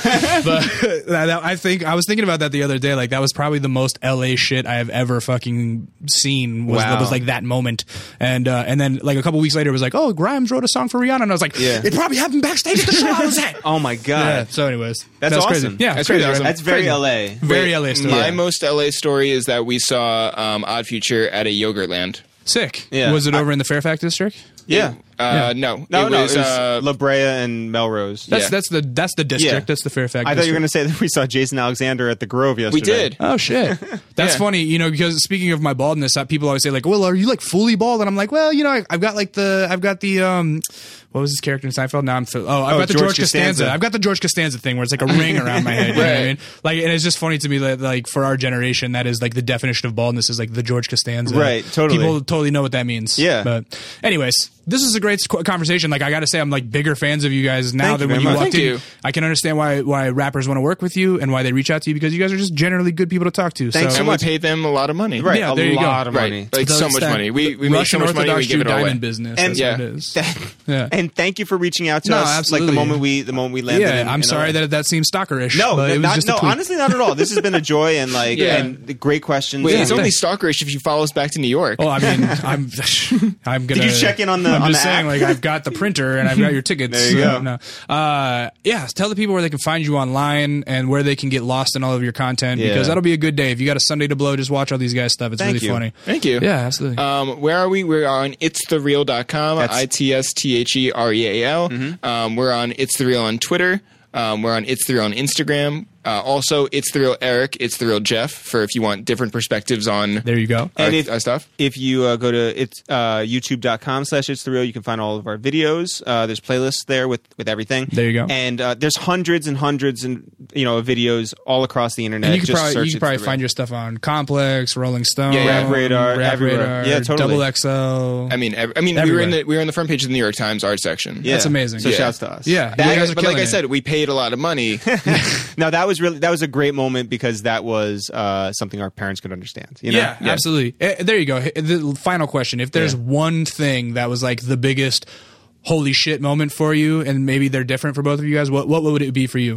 But that, that- I think I was thinking about that the other day. Like that was probably the most L A shit I have ever fucking seen. Was Wow. was like that moment. And uh, and then like a couple weeks later, it was like, oh, Grimes wrote a song for Rihanna, and I was like, Yeah. it probably happened backstage at the show I was at. Oh my god, Yeah. So, anyways, That's crazy. awesome. Yeah, That's it's crazy. pretty awesome. right? that's very Crazy. L A. Very Wait, L A story. My Yeah. most L A story is that we saw um, Odd Future at a Yogurtland. Sick. Yeah. Was it over in the Fairfax district? Yeah. Uh, No, No, it no, was, it was uh, La Brea and Melrose. That's Yeah. that's the that's the district. Yeah. That's the Fairfax. I thought you were district. going to say that we saw Jason Alexander at the Grove yesterday. we did. Oh shit, that's Yeah. funny. You know, because speaking of my baldness, uh, people always say like, "Well, are you like fully bald?" And I'm like, "Well, you know, I, I've got like the I've got the um, what was his character in Seinfeld? Now I'm th- oh, I've Oh, got the George George Costanza. Costanza. I've got the George Costanza thing where it's like a ring around my head. You know what I Right. mean? Like, and it's just funny to me that like for our generation, that is like the definition of baldness is like the George Costanza. Right, totally. People totally know what that means. Yeah. But anyways, this is a great squ- conversation. Like, I got to say, I'm like bigger fans of you guys now Thank than you when very you much. walked Thank in. you. I can understand why why rappers want to work with you and why they reach out to you because you guys are just generally good people to talk to. Thanks so, so And we much. pay them a lot of money. Right, Yeah, a there you go. lot of Right. money. Like To so the much extent money. We we make so Russian much money we Orthodox give it Jew all away. diamond business. And- That's Yeah. what it is. That- Yeah. And thank you for reaching out to No, us. absolutely. Like the moment we the moment we landed. Yeah, in, I'm in sorry L A. that that seems stalkerish. No, but it was not, just a no, tweet. honestly, not at all. This has been a joy and like Yeah. and the great questions. Wait, and- it's only stalkerish if you follow us back to New York. Oh, I mean, I'm, I'm gonna. Did you check in on the- I'm on just the saying, app? like, I've got the printer and I've got your tickets. There you so, go. No. Uh, yeah, tell the people where they can find you online and where they can get lost in all of your content Yeah. because that'll be a good day. If you got a Sunday to blow, just watch all these guys' stuff. It's Thank really you. funny. Thank you. Yeah, absolutely. Um, where are we? We're on its the real dot com, That's- I T S T H E R E A L. Um, we're on It's The Real on Twitter. Um, we're on It's The Real on Instagram. Uh, also, It's The Real Eric, It's The Real Jeff, for if you want different perspectives on there you go. our, And if- our stuff. If you uh, go to it's uh, youtube.com slash it's the real, you can find all of our videos. Uh, there's playlists there with, with everything. There you go. And uh, there's hundreds and hundreds and you know of videos all across the internet. And you can Just probably search you can It's probably The find Real. your stuff on Complex, Rolling Stone, Yeah, yeah. Rap Radar, Rap everywhere. Radar, Yeah, totally. Double X L. I mean, ev- I mean, we were Everywhere. in the we were on the front page of the New York Times art section. Yeah. That's amazing. So Yeah. shouts to us. Yeah. That- You guys are but like killing I it. said, we paid a lot of money. Now that was really that was a great moment because that was uh, something our parents could understand. You know? Yeah, absolutely. Eh, there you go. The final question: if there's Yeah. one thing that was like the biggest holy shit moment for you, and maybe they're different for both of you guys, what what would it be for you?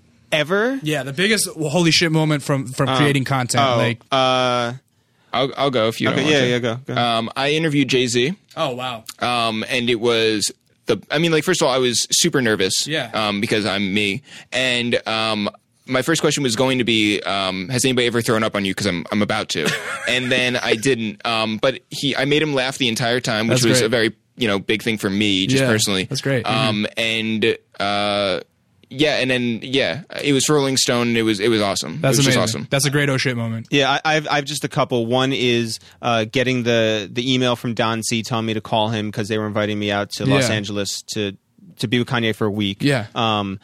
Ever? Yeah, the biggest holy shit moment from from creating content. Oh, Like, uh, I'll, I'll go if you okay, don't want yeah, to. yeah, go. go. Um, I interviewed Jay-Z. oh wow, Um, and it was the, I mean, like, first of all, I was super nervous. Yeah. Um, because I'm me. And, um, my first question was going to be, um, has anybody ever thrown up on you? Because I'm, I'm about to. And then I didn't. Um, but he, I made him laugh the entire time, which That's was great. a very, you know, big thing for me, just Yeah, personally. that's great. Um, and, uh, yeah, and then, yeah, it was for Rolling Stone. And it was, it was awesome. that's it was amazing. just awesome. That's a great oh shit moment. Yeah, I, I've I've just a couple. One is uh, getting the the email from Don C telling me to call him because they were inviting me out to Los Yeah. Angeles to to be with Kanye for a week. Yeah. Um,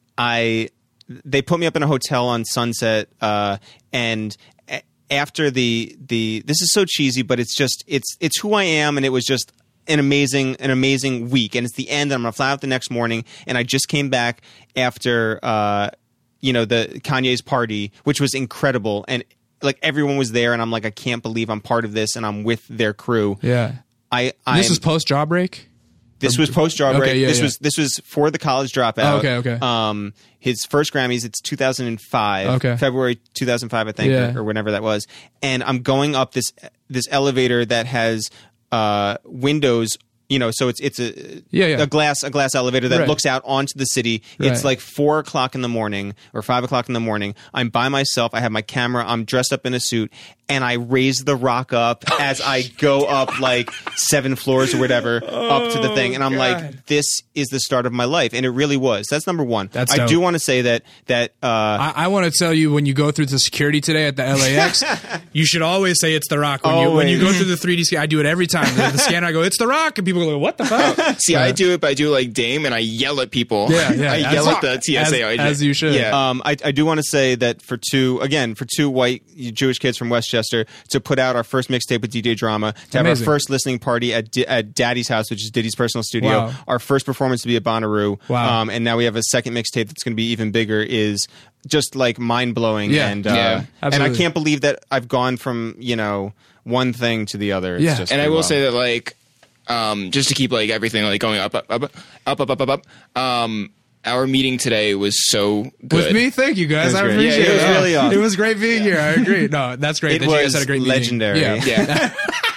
I they put me up in a hotel on Sunset, uh, and a- after the the this is so cheesy, but it's just it's it's who I am, and it was just an amazing an amazing week, and it's the end. And I'm gonna fly out the next morning, and I just came back after uh, you know the Kanye's party, which was incredible, and like everyone was there, and I'm like, I can't believe I'm part of this, and I'm with their crew. Yeah, I I'm, this was post job break. This was post job break. Okay, yeah, this yeah. was this was for the college dropout. Oh, okay, okay. Um, his first Grammys. It's two thousand five. Okay. February two thousand five, I think, Yeah. or, or whenever that was. And I'm going up this this elevator that has uh, windows. You know, so it's it's a Yeah, yeah. a glass a glass elevator that Right. looks out onto the city. Right. It's like four o'clock in the morning or five o'clock in the morning. I'm by myself. I have my camera. I'm dressed up in a suit, and I raise the rock up as I go up like seven floors or whatever up to the thing, and I'm God. like, this is the start of my life, and it really was. That's number one. That's I dope. do want to say that that uh, I, I want to tell you, when you go through the security today at the L A X, you should always say it's The Rock. When you when you go through the three D scan, I do it every time. The, the scanner, I go, it's The Rock, and people go, what the fuck? See, I do it, but I do like Dame, and I yell at people. Yeah, yeah. I As- yell at the T S A as- agent. as you should. Yeah. Um, I, I do want to say that for two, again, for two white Jewish kids from Westchester to put out our first mixtape with D J Drama, to have Amazing. our first listening party at D- at Daddy's house, which is Diddy's personal studio, Wow. our first performance to be at Bonnaroo, Wow. um, and now we have a second mixtape that's going to be even bigger, is just like mind blowing. Yeah. and uh, Yeah, and I absolutely. can't believe that I've gone from you know one thing to the other. It's Yeah. just and I pretty will wild. say that like um just to keep like everything like going up up up up up up up up, up um our meeting today was so good. With me, thank you guys. It was I great. appreciate Yeah, it it. was really awesome. It was great being here. I agree. No, that's great. It that you guys was had a great meeting. legendary. Yeah. Yeah.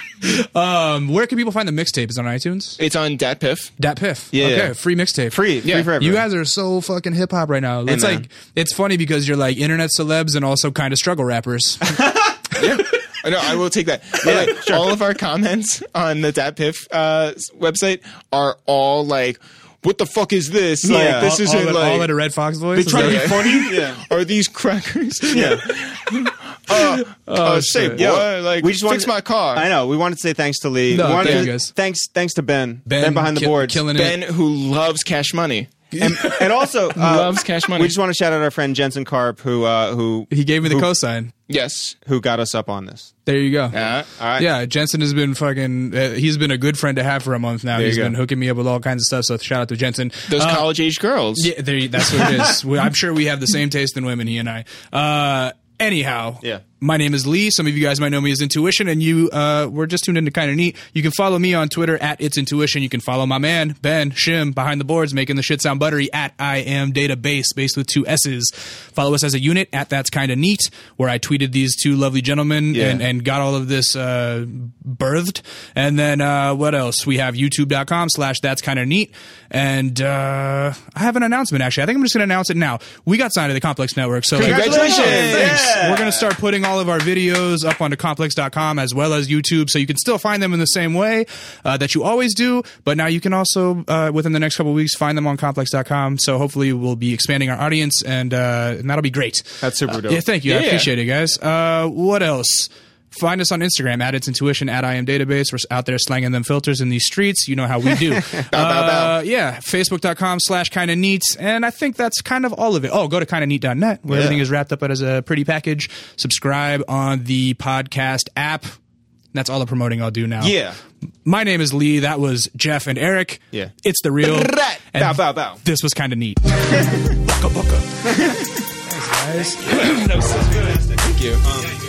Um, where can people find the mixtape? Is it on iTunes? It's on Dat Piff. Dat Piff. Yeah. Okay, free mixtape. free, Yeah. free for everyone. You guys are so fucking hip hop right now. It's man. like it's funny because you're like internet celebs and also kind of struggle rappers. Yeah. No, I will take that. Yeah, Like, sure. all of our comments on the Dat Piff uh, website are all like, "What the fuck is this? Like, Yeah. this all, isn't all, in- like." all in a Red Fox voice. They Is try to that- be funny. Yeah. Are these crackers? Yeah. Uh, uh, say shit. what? Yo, Like, we just wanted fix to- my car. I know. We wanted to say thanks to Lee. No, we wanted thank to- you guys. Thanks, thanks to Ben. Ben, Ben behind the kill- boards. killing Ben, it. who loves Cash Money. and, and also uh, Loves Cash Money. We just want to shout out our friend Jensen Karp, who uh, who He gave me the who, cosign. Yes. who got us up on this. There you go. Uh, All right. Yeah, Jensen has been fucking. Uh, he's been a good friend to have for a month now. There He's you go. been hooking me up with all kinds of stuff. So shout out to Jensen. those Uh, college age girls. Yeah, there, that's what it is. We- I'm sure we have the same taste in women, he and I. Uh, anyhow, Yeah. my name is Lee. Some of you guys might know me as Intuition, and you uh, were just tuned into Kind of Neat. You can follow me on Twitter at It's Intuition. You can follow my man, Ben Shim, behind the boards, making the shit sound buttery, at I Am Database, based with two S's. Follow us as a unit at That's Kind of Neat, where I tweeted these two lovely gentlemen Yeah. and, and got all of this uh, birthed. And then uh, what else? We have youtube.com slash That's Kind of Neat. And uh, I have an announcement, actually. I think I'm just going to announce it now. We got signed to the Complex Network. So like, Congratulations. Thanks. Yeah. We're going to start putting all of our videos up onto complex dot com as well as YouTube, so you can still find them in the same way uh, that you always do, but now you can also, uh, within the next couple of weeks, find them on complex dot com. So hopefully we'll be expanding our audience, and, uh, and that'll be great. That's super dope. Yeah, thank you. I Yeah. appreciate it, guys. Uh, what else? Find us on Instagram at It's Intuition, at I Am Database. We're out there slanging them filters in these streets. You know how we do. bow, bow. Uh, yeah, facebook.com slash kind of neat. And I think that's kind of all of it. Oh, go to kind of neat dot net where Yeah. everything is wrapped up as a pretty package. Subscribe on the podcast app. That's all the promoting I'll do now. Yeah. My name is Lee. That was Jeff and Eric. Yeah. It's the real. Right. And Bow, bow, bow. This was kind of neat. Bucka, bucka. Thanks, guys. That was so good. Thank you.